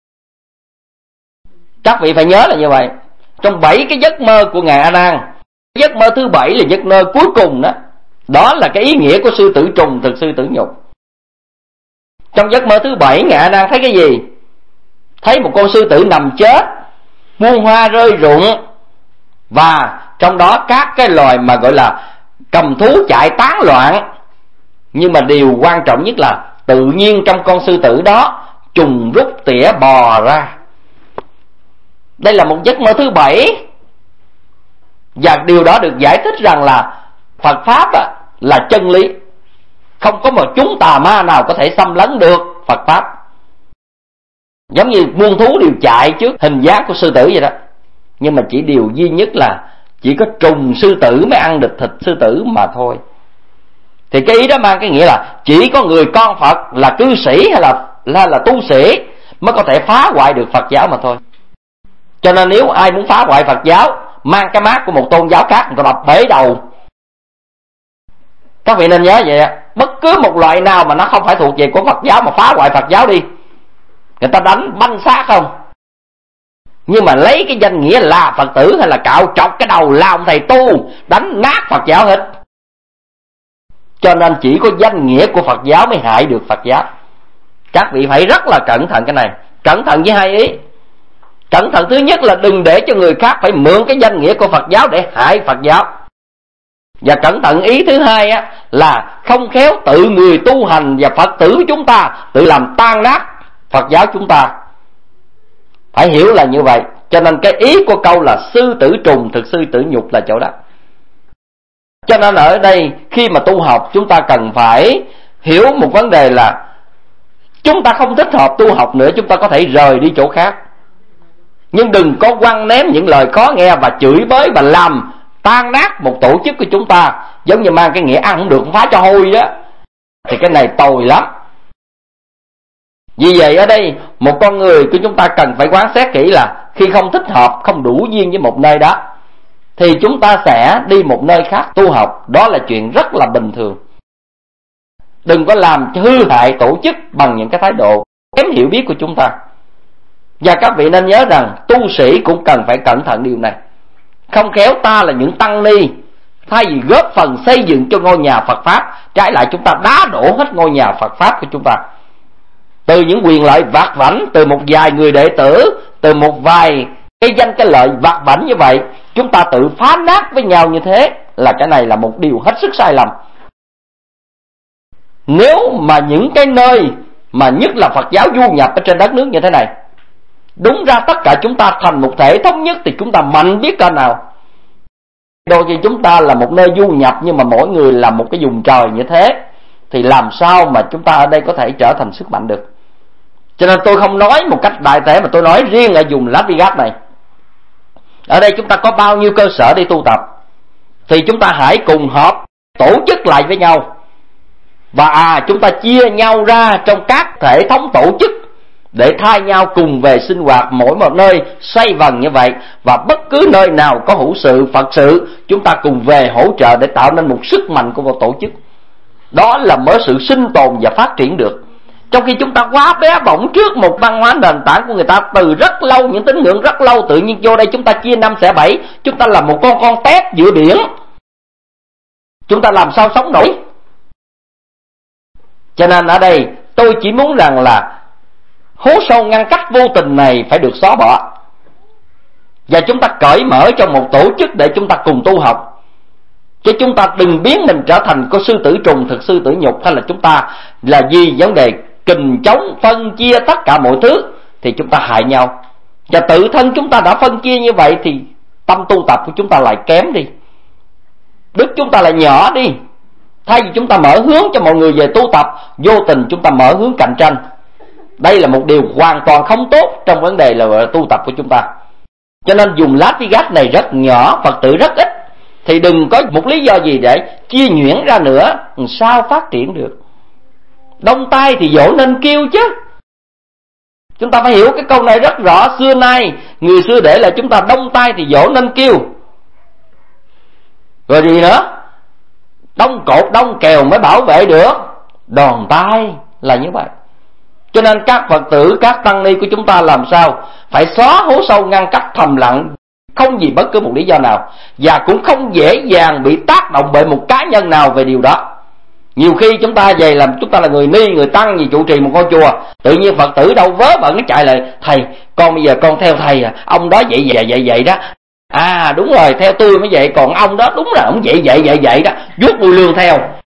Các vị phải nhớ là như vậy. Trong 7 cái giấc mơ của Ngài A Nan, giấc mơ thứ 7 là giấc mơ cuối cùng đó. Đó là cái ý nghĩa của sư tử trùng, thực sư tử nhục. Trong giấc mơ thứ 7, Ngài A Nan thấy cái gì? Thấy một con sư tử nằm chết, muôn hoa rơi rụng, và trong đó các cái loài mà gọi là cầm thú chạy tán loạn. Nhưng mà điều quan trọng nhất là tự nhiên trong con sư tử đó trùng rút tỉa bò ra. Đây là một giấc mơ thứ 7. Và điều đó được giải thích rằng là Phật Pháp là chân lý. Không có một chúng tà ma nào có thể xâm lấn được Phật Pháp. Giống như muôn thú đều chạy trước hình dáng của sư tử vậy đó. Nhưng mà chỉ điều duy nhất là chỉ có trùng sư tử mới ăn được thịt sư tử mà thôi. Thì cái ý đó mang cái nghĩa là chỉ có người con Phật là cư sĩ hay là tu sĩ mới có thể phá hoại được Phật giáo mà thôi. Cho nên nếu ai muốn phá hoại Phật giáo mang cái mác của một tôn giáo khác, người ta đập bể đầu. Các vị nên nhớ vậy ạ. Bất cứ một loại nào mà nó không phải thuộc về của Phật giáo mà phá hoại Phật giáo đi, người ta đánh banh xác không. Nhưng mà lấy cái danh nghĩa là Phật tử hay là cạo chọc cái đầu là ông thầy tu, đánh nát Phật giáo hết. Cho nên chỉ có danh nghĩa của Phật giáo mới hại được Phật giáo. Các vị phải rất là cẩn thận cái này. Cẩn thận với hai ý. Cẩn thận thứ nhất là đừng để cho người khác phải mượn cái danh nghĩa của Phật giáo để hại Phật giáo. Và cẩn thận ý thứ hai á, là không khéo tự người tu hành và Phật tử của chúng ta tự làm tan nát Phật giáo chúng ta. Phải hiểu là như vậy. Cho nên cái ý của câu là sư tử trùng thực sư tử nhục là chỗ đó. Cho nên ở đây khi mà tu học chúng ta cần phải hiểu một vấn đề là chúng ta không thích hợp tu học nữa, chúng ta có thể rời đi chỗ khác. Nhưng đừng có quăng ném những lời khó nghe và chửi bới và làm tan nát một tổ chức của chúng ta, giống như mang cái nghĩa ăn không được phá cho hôi đó, thì cái này tồi lắm. Vì vậy ở đây một con người của chúng ta cần phải quán xét kỹ là khi không thích hợp, không đủ duyên với một nơi đó, thì chúng ta sẽ đi một nơi khác tu học. Đó là chuyện rất là bình thường. Đừng có làm hư hại tổ chức bằng những cái thái độ kém hiểu biết của chúng ta. Và các vị nên nhớ rằng tu sĩ cũng cần phải cẩn thận điều này. Không khéo ta là những tăng ni, thay vì góp phần xây dựng cho ngôi nhà Phật Pháp, trái lại chúng ta đá đổ hết ngôi nhà Phật Pháp của chúng ta. Từ những quyền lợi vặt vãnh, từ một vài người đệ tử, từ một vài cái danh cái lợi vặt vãnh như vậy, chúng ta tự phá nát với nhau như thế, là cái này là một điều hết sức sai lầm. Nếu mà những cái nơi mà nhất là Phật giáo du nhập ở trên đất nước như thế này, đúng ra tất cả chúng ta thành một thể thống nhất thì chúng ta mạnh biết cỡ nào. Đôi khi chúng ta là một nơi du nhập nhưng mà mỗi người là một cái vùng trời như thế, thì làm sao mà chúng ta ở đây có thể trở thành sức mạnh được. Cho nên tôi không nói một cách đại thể, mà tôi nói riêng ở vùng Las Vegas này. Ở đây chúng ta có bao nhiêu cơ sở để tu tập, thì chúng ta hãy cùng họp tổ chức lại với nhau. Và chúng ta chia nhau ra trong các thể thống tổ chức để thay nhau cùng về sinh hoạt mỗi một nơi xoay vần như vậy. Và bất cứ nơi nào có hữu sự Phật sự, chúng ta cùng về hỗ trợ để tạo nên một sức mạnh của một tổ chức. Đó là mới sự sinh tồn và phát triển được. Trong khi chúng ta quá bé bỏng trước một văn hóa nền tảng của người ta từ rất lâu, những tín ngưỡng rất lâu, tự nhiên vô đây chúng ta chia 5 xẻ 7, chúng ta là một con tép giữa biển, chúng ta làm sao sống nổi. Cho nên ở đây tôi chỉ muốn rằng là hố sâu ngăn cách vô tình này phải được xóa bỏ, và chúng ta cởi mở trong một tổ chức để chúng ta cùng tu học. Chứ chúng ta đừng biến mình trở thành có sư tử trùng thực sư tử nhục, hay là chúng ta là vì vấn đề kình chống phân chia tất cả mọi thứ thì chúng ta hại nhau. Và tự thân chúng ta đã phân chia như vậy thì tâm tu tập của chúng ta lại kém đi, đức chúng ta lại nhỏ đi. Thay vì chúng ta mở hướng cho mọi người về tu tập, vô tình chúng ta mở hướng cạnh tranh. Đây là một điều hoàn toàn không tốt trong vấn đề là tu tập của chúng ta. Cho nên dùng Las Vegas này rất nhỏ, Phật tử rất ít, thì đừng có một lý do gì để chia nhuyễn ra nữa, sao phát triển được. Đông tai thì dỗ nên kêu chứ. Chúng ta phải hiểu cái câu này rất rõ. Xưa nay người xưa để là chúng ta đông tai thì dỗ nên kêu. Rồi gì nữa? Đông cột đông kèo mới bảo vệ được. Đòn tai là như vậy. Cho nên các Phật tử, các tăng ni của chúng ta làm sao phải xóa hố sâu ngăn cách thầm lặng, không vì bất cứ một lý do nào, và cũng không dễ dàng bị tác động bởi một cá nhân nào về điều đó. Nhiều khi chúng ta về làm chúng ta là người ni, người tăng gì trụ trì một ngôi chùa, tự nhiên Phật tử đâu vớ vẩn nó chạy lại: thầy, con bây giờ con theo thầy à, ông đó vậy đó. À đúng rồi, theo tôi mới vậy, còn ông đó đúng là ông vậy đó, vuốt mùi lương theo.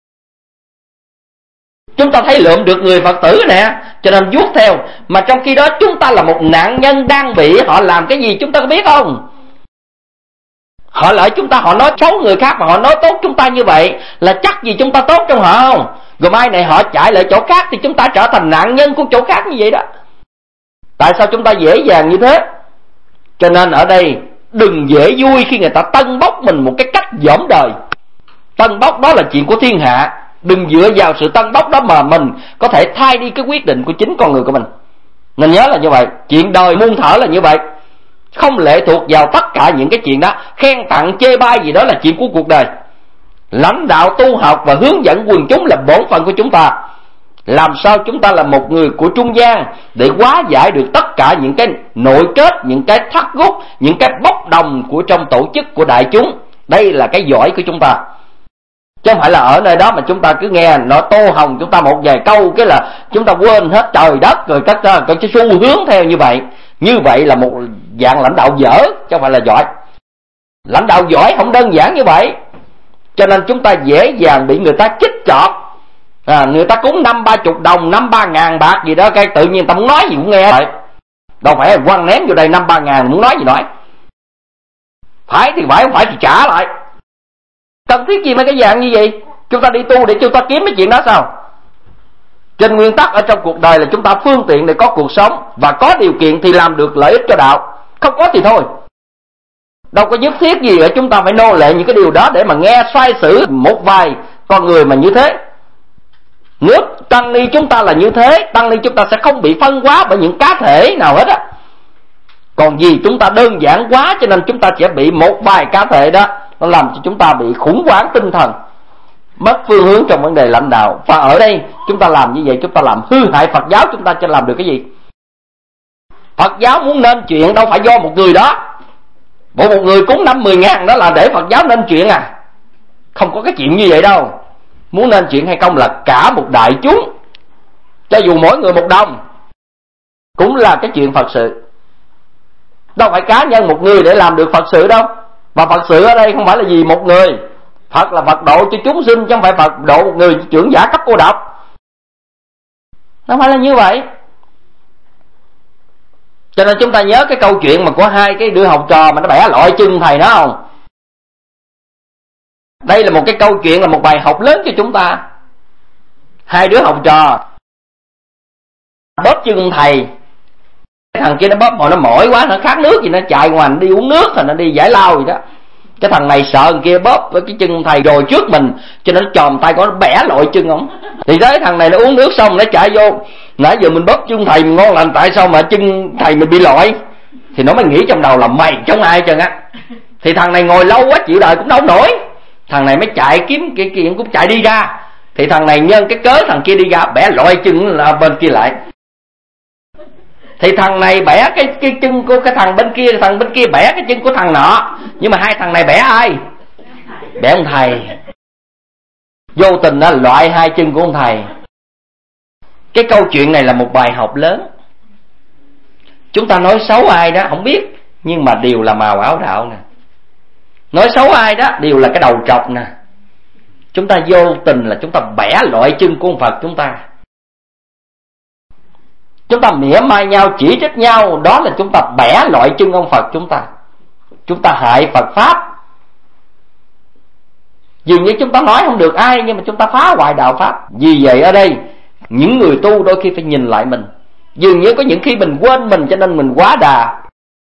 Chúng ta thấy lượm được người Phật tử nè, cho nên vuốt theo. Mà trong khi đó chúng ta là một nạn nhân đang bị họ làm cái gì chúng ta có biết không? Họ lợi chúng ta, họ nói xấu người khác mà họ nói tốt chúng ta như vậy, là chắc gì chúng ta tốt trong họ không? Rồi mai này họ chạy lại chỗ khác thì chúng ta trở thành nạn nhân của chỗ khác như vậy đó. Tại sao chúng ta dễ dàng như thế? Cho nên ở đây đừng dễ vui khi người ta tân bốc mình một cái cách dỗm đời. Tân bốc đó là chuyện của thiên hạ. Đừng dựa vào sự tân bốc đó mà mình có thể thay đi cái quyết định của chính con người của mình. Nên nhớ là như vậy. Chuyện đời muôn thở là như vậy. không lệ thuộc vào tất cả những cái chuyện đó. Khen tặng chê bai gì đó là chuyện của cuộc đời. Lãnh đạo tu học và hướng dẫn quần chúng là bổn phận của chúng ta. Làm sao chúng ta là một người của trung gian để hóa giải được tất cả những cái nội kết, những cái thắt gút, những cái bốc đồng của trong tổ chức của đại chúng. Đây là cái giỏi của chúng ta. Chứ không phải là ở nơi đó mà chúng ta cứ nghe nó tô hồng chúng ta một vài câu cái là chúng ta quên hết trời đất rồi cái xu hướng theo như vậy. Như vậy là một dạng lãnh đạo dở chứ không phải là giỏi. Lãnh đạo giỏi không đơn giản như vậy. Cho nên chúng ta dễ dàng bị người ta chích chọt. Người ta cúng 50-30 đồng, 5-3 ngàn bạc gì đó, cái tự nhiên người ta muốn nói gì cũng nghe vậy. Đâu phải là quăng ném vô đây 5-3 ngàn muốn nói gì nói. Phải thì phải, không phải thì trả lại. Cần thiết gì mấy cái dạng như vậy? Chúng ta đi tu để chúng ta kiếm cái chuyện đó sao? Trên nguyên tắc ở trong cuộc đời là chúng ta phương tiện để có cuộc sống, và có điều kiện thì làm được lợi ích cho đạo, không có thì thôi. Đâu có nhất thiết gì ở chúng ta phải nô lệ những cái điều đó để mà nghe xoay xử một vài con người mà như thế. Nước tăng ni chúng ta là như thế, tăng ni chúng ta sẽ không bị phân hóa bởi những cá thể nào hết á. Còn vì chúng ta đơn giản quá cho nên chúng ta sẽ bị một vài cá thể đó, nó làm cho chúng ta bị khủng hoảng tinh thần, mất phương hướng trong vấn đề lãnh đạo. Và ở đây chúng ta làm như vậy, chúng ta làm hư hại Phật giáo, chúng ta sẽ làm được cái gì? Phật giáo muốn nên chuyện đâu phải do một người đó. Bộ một người cúng 5-10 ngàn đó là để Phật giáo nên chuyện à? Không có cái chuyện như vậy đâu. Muốn nên chuyện hay không là cả một đại chúng, cho dù mỗi người 1 đồng cũng là cái chuyện Phật sự. Đâu phải cá nhân một người để làm được Phật sự đâu. Và Phật sự ở đây không phải là gì một người. Phật là Phật độ cho chúng sinh, chứ không phải Phật độ một người trưởng giả cấp cô độc. Nó phải là như vậy. Cho nên chúng ta nhớ cái câu chuyện mà có 2 cái đứa học trò mà nó bẻ lọi chân thầy nó không? Đây là một cái câu chuyện, là một bài học lớn cho chúng ta. 2 đứa học trò bóp chân thầy. Thằng kia nó bóp mà nó mỏi quá, nó khát nước gì nó chạy ngoài nó đi uống nước, rồi nó đi giải lao gì đó. Cái thằng này sợ thằng kia bóp với cái chân thầy rồi trước mình, cho nên nó chòm tay nó bẻ lội chân ổng. Thì tới thằng này nó uống nước xong nó chạy vô, nãy giờ mình bóp chân thầy mình ngon lành, tại sao mà chân thầy mình bị lội? Thì nó mới nghĩ trong đầu là mày chống ai trơn á. Thì thằng này ngồi lâu quá chịu đời cũng đâu nổi. Thằng này mới chạy kiếm cái kia cũng chạy đi ra. Thì thằng này nhân cái cớ thằng kia đi ra bẻ lội chân là bên kia lại. Thì thằng này bẻ cái chân của cái thằng bên kia bẻ cái chân của thằng nọ. Nhưng mà 2 thằng này bẻ ai? Bẻ ông thầy. Vô tình đó loại 2 chân của ông thầy. Cái câu chuyện này là một bài học lớn. Chúng ta nói xấu ai đó không biết, nhưng mà đều là màu áo đạo nè. Nói xấu ai đó đều là cái đầu trọc nè. Chúng ta vô tình là chúng ta bẻ loại chân của ông Phật chúng ta. Chúng ta mỉa mai nhau, chỉ trích nhau, đó là chúng ta bẻ loại chân ông Phật chúng ta. Chúng ta hại Phật Pháp. Dường như chúng ta nói không được ai, nhưng mà chúng ta phá hoại đạo Pháp. Vì vậy ở đây những người tu đôi khi phải nhìn lại mình. Dường như có những khi mình quên mình, cho nên mình quá đà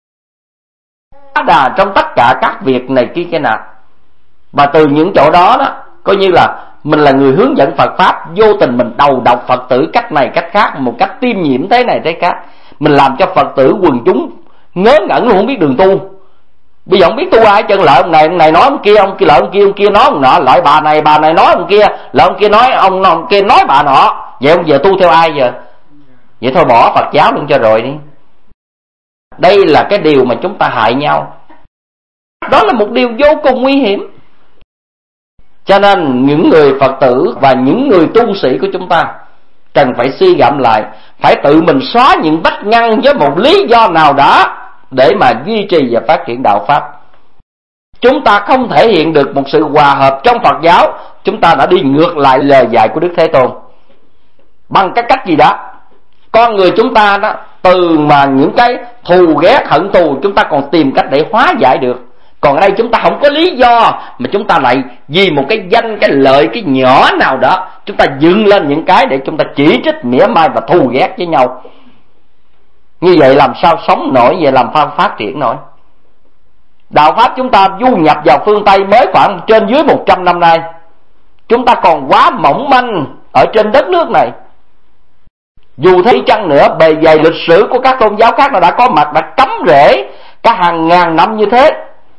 trong tất cả các việc này kia cái nào. Và từ những chỗ đó đó, coi như là mình là người hướng dẫn Phật Pháp, vô tình mình đầu độc Phật tử cách này cách khác, một cách tiêm nhiễm thế này thế khác. Mình làm cho Phật tử quần chúng ngớ ngẩn luôn, không biết đường tu. Bây giờ không biết tu ai chân, lợi ông này nói ông kia, lợi ông kia nói ông nọ, lợi bà này nói ông kia, lợi ông kia nói ông kia nói bà nọ. Vậy ông giờ tu theo ai giờ? Vậy thôi bỏ Phật giáo luôn cho rồi đi. Đây là cái điều mà chúng ta hại nhau. Đó là một điều vô cùng nguy hiểm. Cho nên những người Phật tử và những người tu sĩ của chúng ta cần phải suy gẫm lại, phải tự mình xóa những vách ngăn với một lý do nào đó để mà duy trì và phát triển đạo Pháp. Chúng ta không thể hiện được một sự hòa hợp trong Phật giáo, chúng ta đã đi ngược lại lời dạy của Đức Thế Tôn. Bằng cái cách gì đó, con người chúng ta đó, từ mà những cái thù ghét hận thù, chúng ta còn tìm cách để hóa giải được. Còn ở đây chúng ta không có lý do, mà chúng ta lại vì một cái danh, cái lợi, cái nhỏ nào đó, chúng ta dựng lên những cái để chúng ta chỉ trích, mỉa mai và thù ghét với nhau. Như vậy làm sao sống nổi, vậy làm sao phát triển nổi. Đạo Pháp chúng ta du nhập vào phương Tây mới khoảng trên dưới 100 năm nay. Chúng ta còn quá mỏng manh ở trên đất nước này. Dù thế chăng nữa, bề dày lịch sử của các tôn giáo khác nó đã có mặt, đã cắm rễ cả hàng ngàn năm như thế.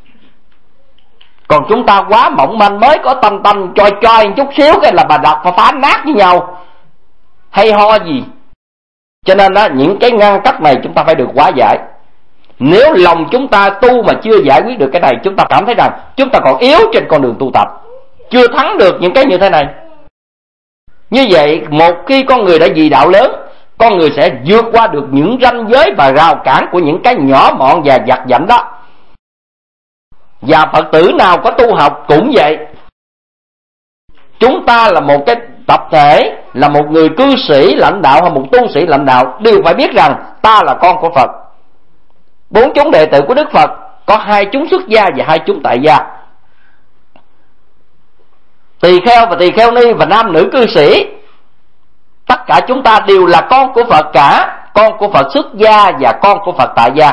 Còn chúng ta quá mỏng manh, mới có tanh choi một chút xíu cái là bà đập và phá nát với nhau, hay ho gì. Cho nên đó, những cái ngăn cách này chúng ta phải được hóa giải. Nếu lòng chúng ta tu mà chưa giải quyết được cái này, chúng ta cảm thấy rằng chúng ta còn yếu trên con đường tu tập, chưa thắng được những cái như thế này. Như vậy, một khi con người đã vì đạo lớn, con người sẽ vượt qua được những ranh giới và rào cản của những cái nhỏ mọn và vặt vãnh đó. Và Phật tử nào có tu học cũng vậy. Chúng ta là một cái tập thể, là một người cư sĩ lãnh đạo hay một tu sĩ lãnh đạo, đều phải biết rằng ta là con của Phật. 4 chúng đệ tử của Đức Phật, có 2 chúng xuất gia và 2 chúng tại gia. Tỳ kheo và tỳ kheo ni và nam nữ cư sĩ, tất cả chúng ta đều là con của Phật cả, con của Phật xuất gia và con của Phật tại gia.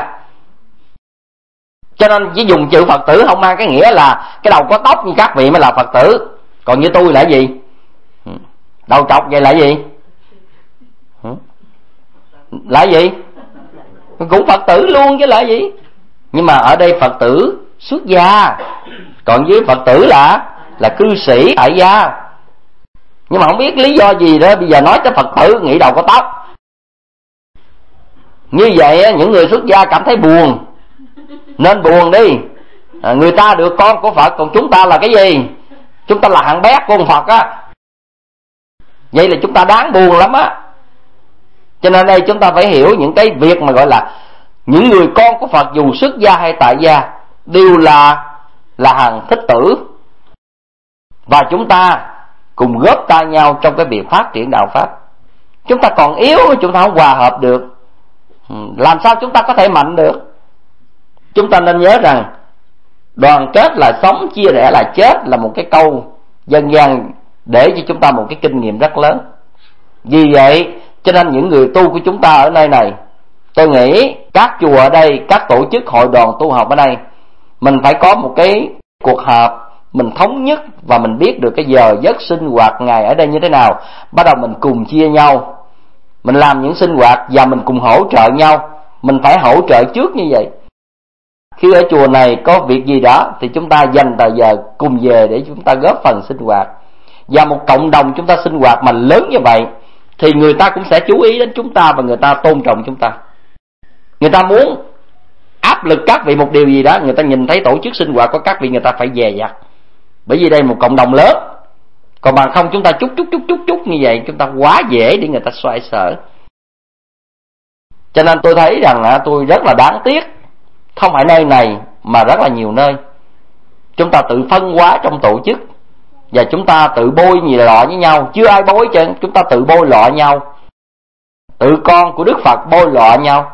Cho nên chỉ dùng chữ Phật tử không mang cái nghĩa là cái đầu có tóc như các vị mới là Phật tử. Còn như tôi là gì? Đầu trọc vậy là gì? Là gì? Cũng Phật tử luôn chứ là gì? Nhưng mà ở đây Phật tử xuất gia, còn với Phật tử là cư sĩ tại gia. Nhưng mà không biết lý do gì đó bây giờ nói tới Phật tử nghĩ đầu có tóc. Như vậy những người xuất gia cảm thấy buồn, nên buồn đi. Người ta được con của Phật, còn chúng ta là cái gì? Chúng ta là hạng bé của ông Phật á. Vậy là chúng ta đáng buồn lắm á. Cho nên đây chúng ta phải hiểu những cái việc mà gọi là những người con của Phật, dù xuất gia hay tại gia, đều là hàng thích tử. Và chúng ta cùng góp tay nhau trong cái việc phát triển đạo Pháp. Chúng ta còn yếu, chúng ta không hòa hợp được, làm sao chúng ta có thể mạnh được? Chúng ta nên nhớ rằng đoàn kết là sống, chia rẽ là chết, là một cái câu dân gian để cho chúng ta một cái kinh nghiệm rất lớn. Vì vậy cho nên những người tu của chúng ta ở nơi này, tôi nghĩ các chùa ở đây, các tổ chức hội đoàn tu học ở đây, mình phải có một cái cuộc họp, mình thống nhất và mình biết được cái giờ giấc sinh hoạt ngày ở đây như thế nào. Bắt đầu mình cùng chia nhau, mình làm những sinh hoạt và mình cùng hỗ trợ nhau. Mình phải hỗ trợ trước như vậy. Khi ở chùa này có việc gì đó thì chúng ta dành thời giờ cùng về để chúng ta góp phần sinh hoạt. Và một cộng đồng chúng ta sinh hoạt mà lớn như vậy thì người ta cũng sẽ chú ý đến chúng ta và người ta tôn trọng chúng ta. Người ta muốn áp lực các vị một điều gì đó, người ta nhìn thấy tổ chức sinh hoạt của các vị, người ta phải dè dặt. Bởi vì đây một cộng đồng lớn. Còn bằng không chúng ta chút như vậy, chúng ta quá dễ để người ta xoay sở. Cho nên tôi thấy rằng tôi rất là đáng tiếc, không phải nơi này mà rất là nhiều nơi chúng ta tự phân hóa trong tổ chức, và chúng ta tự bôi nhì lọ với nhau. Chưa ai bôi chứ, chúng ta tự bôi lọ nhau, tự con của Đức Phật bôi lọ nhau.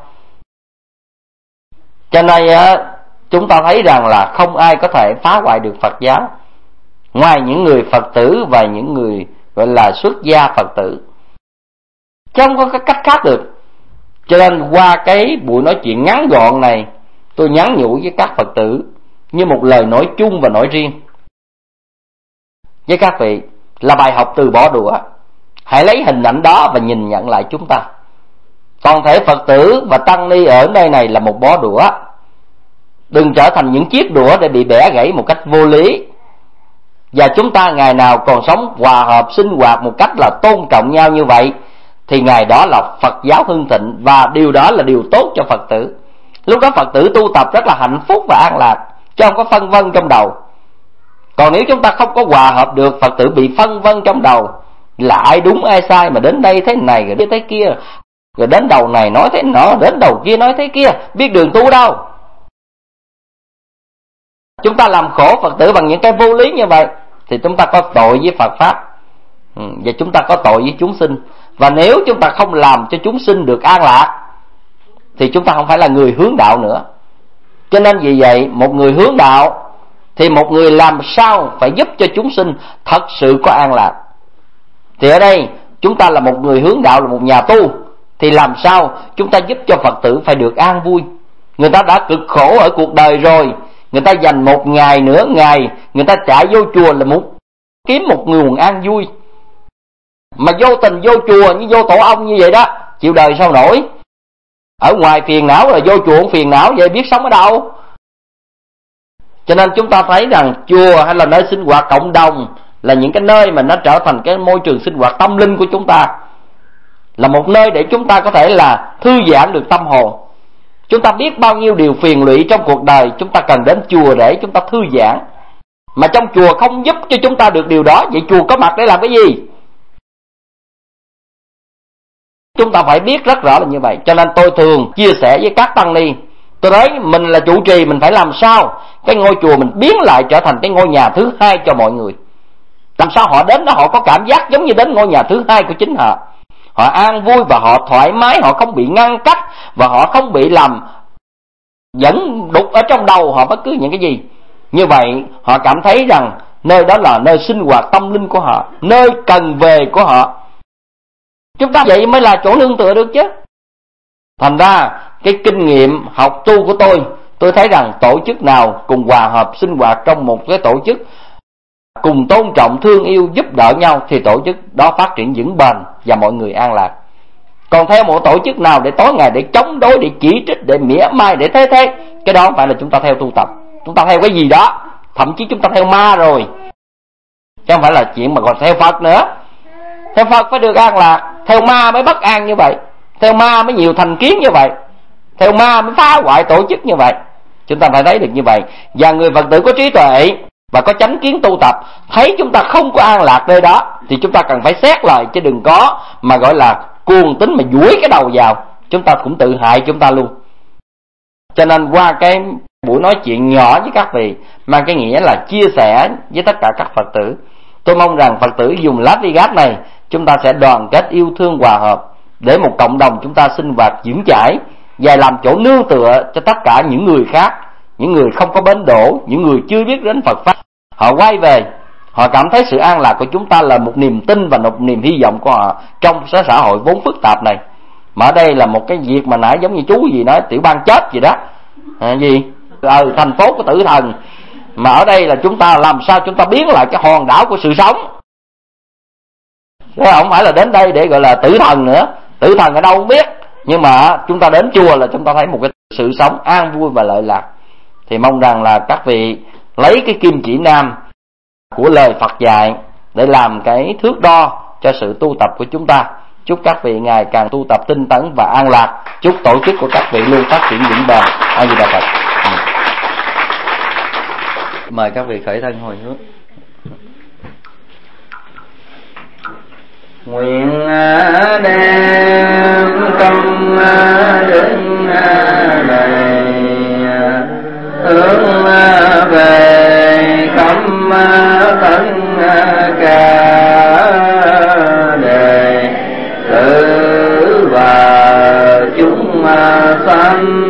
Cho nên chúng ta thấy rằng là không ai có thể phá hoại được Phật giáo ngoài những người Phật tử và những người gọi là xuất gia Phật tử, chứ không có cái cách khác được. Cho nên qua cái buổi nói chuyện ngắn gọn này, tôi nhắn nhủ với các Phật tử như một lời nói chung và nói riêng với các vị là bài học từ bỏ đũa. Hãy lấy hình ảnh đó và nhìn nhận lại chúng ta. Toàn thể Phật tử và tăng ni ở nơi này là một bó đũa. Đừng trở thành những chiếc đũa để bị bẻ gãy một cách vô lý. Và chúng ta ngày nào còn sống hòa hợp sinh hoạt một cách là tôn trọng nhau như vậy thì ngày đó là Phật giáo hưng thịnh, và điều đó là điều tốt cho Phật tử. Lúc đó Phật tử tu tập rất là hạnh phúc và an lạc, chứ không có phân vân trong đầu. Còn nếu chúng ta không có hòa hợp được, Phật tử bị phân vân trong đầu, là ai đúng ai sai, mà đến đây thế này rồi đến thế kia, rồi đến đầu này nói thế nọ, đến đầu kia nói thế kia, biết đường tu đâu. Chúng ta làm khổ Phật tử bằng những cái vô lý như vậy thì chúng ta có tội với Phật Pháp, và chúng ta có tội với chúng sinh. Và nếu chúng ta không làm cho chúng sinh được an lạc thì chúng ta không phải là người hướng đạo nữa. Cho nên vì vậy, một người hướng đạo thì một người làm sao phải giúp cho chúng sinh thật sự có an lạc. Thì ở đây chúng ta là một người hướng đạo, là một nhà tu, thì làm sao chúng ta giúp cho Phật tử phải được an vui. Người ta đã cực khổ ở cuộc đời rồi, người ta dành một ngày nửa ngày, người ta chạy vô chùa là muốn kiếm một nguồn an vui, mà vô tình vô chùa như vô tổ ong như vậy đó, chịu đời sao nổi. Ở ngoài phiền não rồi vô chùa phiền não, vậy biết sống ở đâu? Cho nên chúng ta thấy rằng chùa hay là nơi sinh hoạt cộng đồng là những cái nơi mà nó trở thành cái môi trường sinh hoạt tâm linh của chúng ta, là một nơi để chúng ta có thể là thư giãn được tâm hồn. Chúng ta biết bao nhiêu điều phiền lụy trong cuộc đời, chúng ta cần đến chùa để chúng ta thư giãn. Mà trong chùa không giúp cho chúng ta được điều đó, vậy chùa có mặt để làm cái gì? Chúng ta phải biết rất rõ là như vậy. Cho nên tôi thường chia sẻ với các tăng ni, tôi nói mình là trụ trì, mình phải làm sao cái ngôi chùa mình biến lại trở thành cái ngôi nhà thứ hai cho mọi người. Làm sao họ đến đó họ có cảm giác giống như đến ngôi nhà thứ hai của chính họ. Họ an vui và họ thoải mái, họ không bị ngăn cách và họ không bị làm dẫn đục ở trong đầu họ bất cứ những cái gì. Như vậy họ cảm thấy rằng nơi đó là nơi sinh hoạt tâm linh của họ, nơi cần về của họ. Chúng ta vậy mới là chỗ nương tựa được chứ. Thành ra cái kinh nghiệm học tu của tôi thấy rằng tổ chức nào cùng hòa hợp sinh hoạt trong một cái tổ chức, cùng tôn trọng thương yêu giúp đỡ nhau, thì tổ chức đó phát triển vững bền và mọi người an lạc. Còn theo một tổ chức nào để tối ngày để chống đối, để chỉ trích, để mỉa mai, để thế, cái đó không phải là chúng ta theo tu tập. Chúng ta theo cái gì đó, thậm chí chúng ta theo ma rồi, chứ không phải là chuyện mà còn theo Phật nữa. Theo Phật phải được an lạc, theo ma mới bất an như vậy, theo ma mới nhiều thành kiến như vậy, theo ma mới phá hoại tổ chức như vậy. Chúng ta phải thấy được như vậy. Và người Phật tử có trí tuệ và có chánh kiến tu tập, thấy chúng ta không có an lạc nơi đó thì chúng ta cần phải xét lại, chứ đừng có mà gọi là cuồng tín mà duỗi cái đầu vào, chúng ta cũng tự hại chúng ta luôn. Cho nên qua cái buổi nói chuyện nhỏ với các vị mang cái nghĩa là chia sẻ với tất cả các Phật tử, tôi mong rằng Phật tử dùng Las Vegas này chúng ta sẽ đoàn kết yêu thương hòa hợp, để một cộng đồng chúng ta sinh hoạt vững chãi và làm chỗ nương tựa cho tất cả những người khác, những người không có bến đỗ, những người chưa biết đến Phật pháp. Họ quay về, họ cảm thấy sự an lạc của chúng ta là một niềm tin và một niềm hy vọng của họ trong xã hội vốn phức tạp này. Mà ở đây là một cái việc mà nãy giống như chú gì nói tiểu bang chết gì đó, thành phố của tử thần. Mà ở đây là chúng ta làm sao chúng ta biến lại cái hòn đảo của sự sống. Chứ không phải là đến đây để gọi là tử thần nữa. Tử thần ở đâu không biết, nhưng mà chúng ta đến chùa là chúng ta thấy một cái sự sống an vui và lợi lạc. Thì mong rằng là các vị lấy cái kim chỉ nam của lời Phật dạy để làm cái thước đo cho sự tu tập của chúng ta. Chúc các vị ngày càng tu tập tinh tấn và an lạc. Chúc tổ chức của các vị luôn phát triển vững bền. A Di Đà Phật. Mời các vị khởi thân hồi hướng. Nguyện đem công đức này hướng về khắp tất cả đệ tử và chúng sanh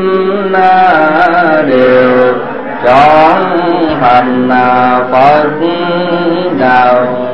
đều trọn thành Phật đạo.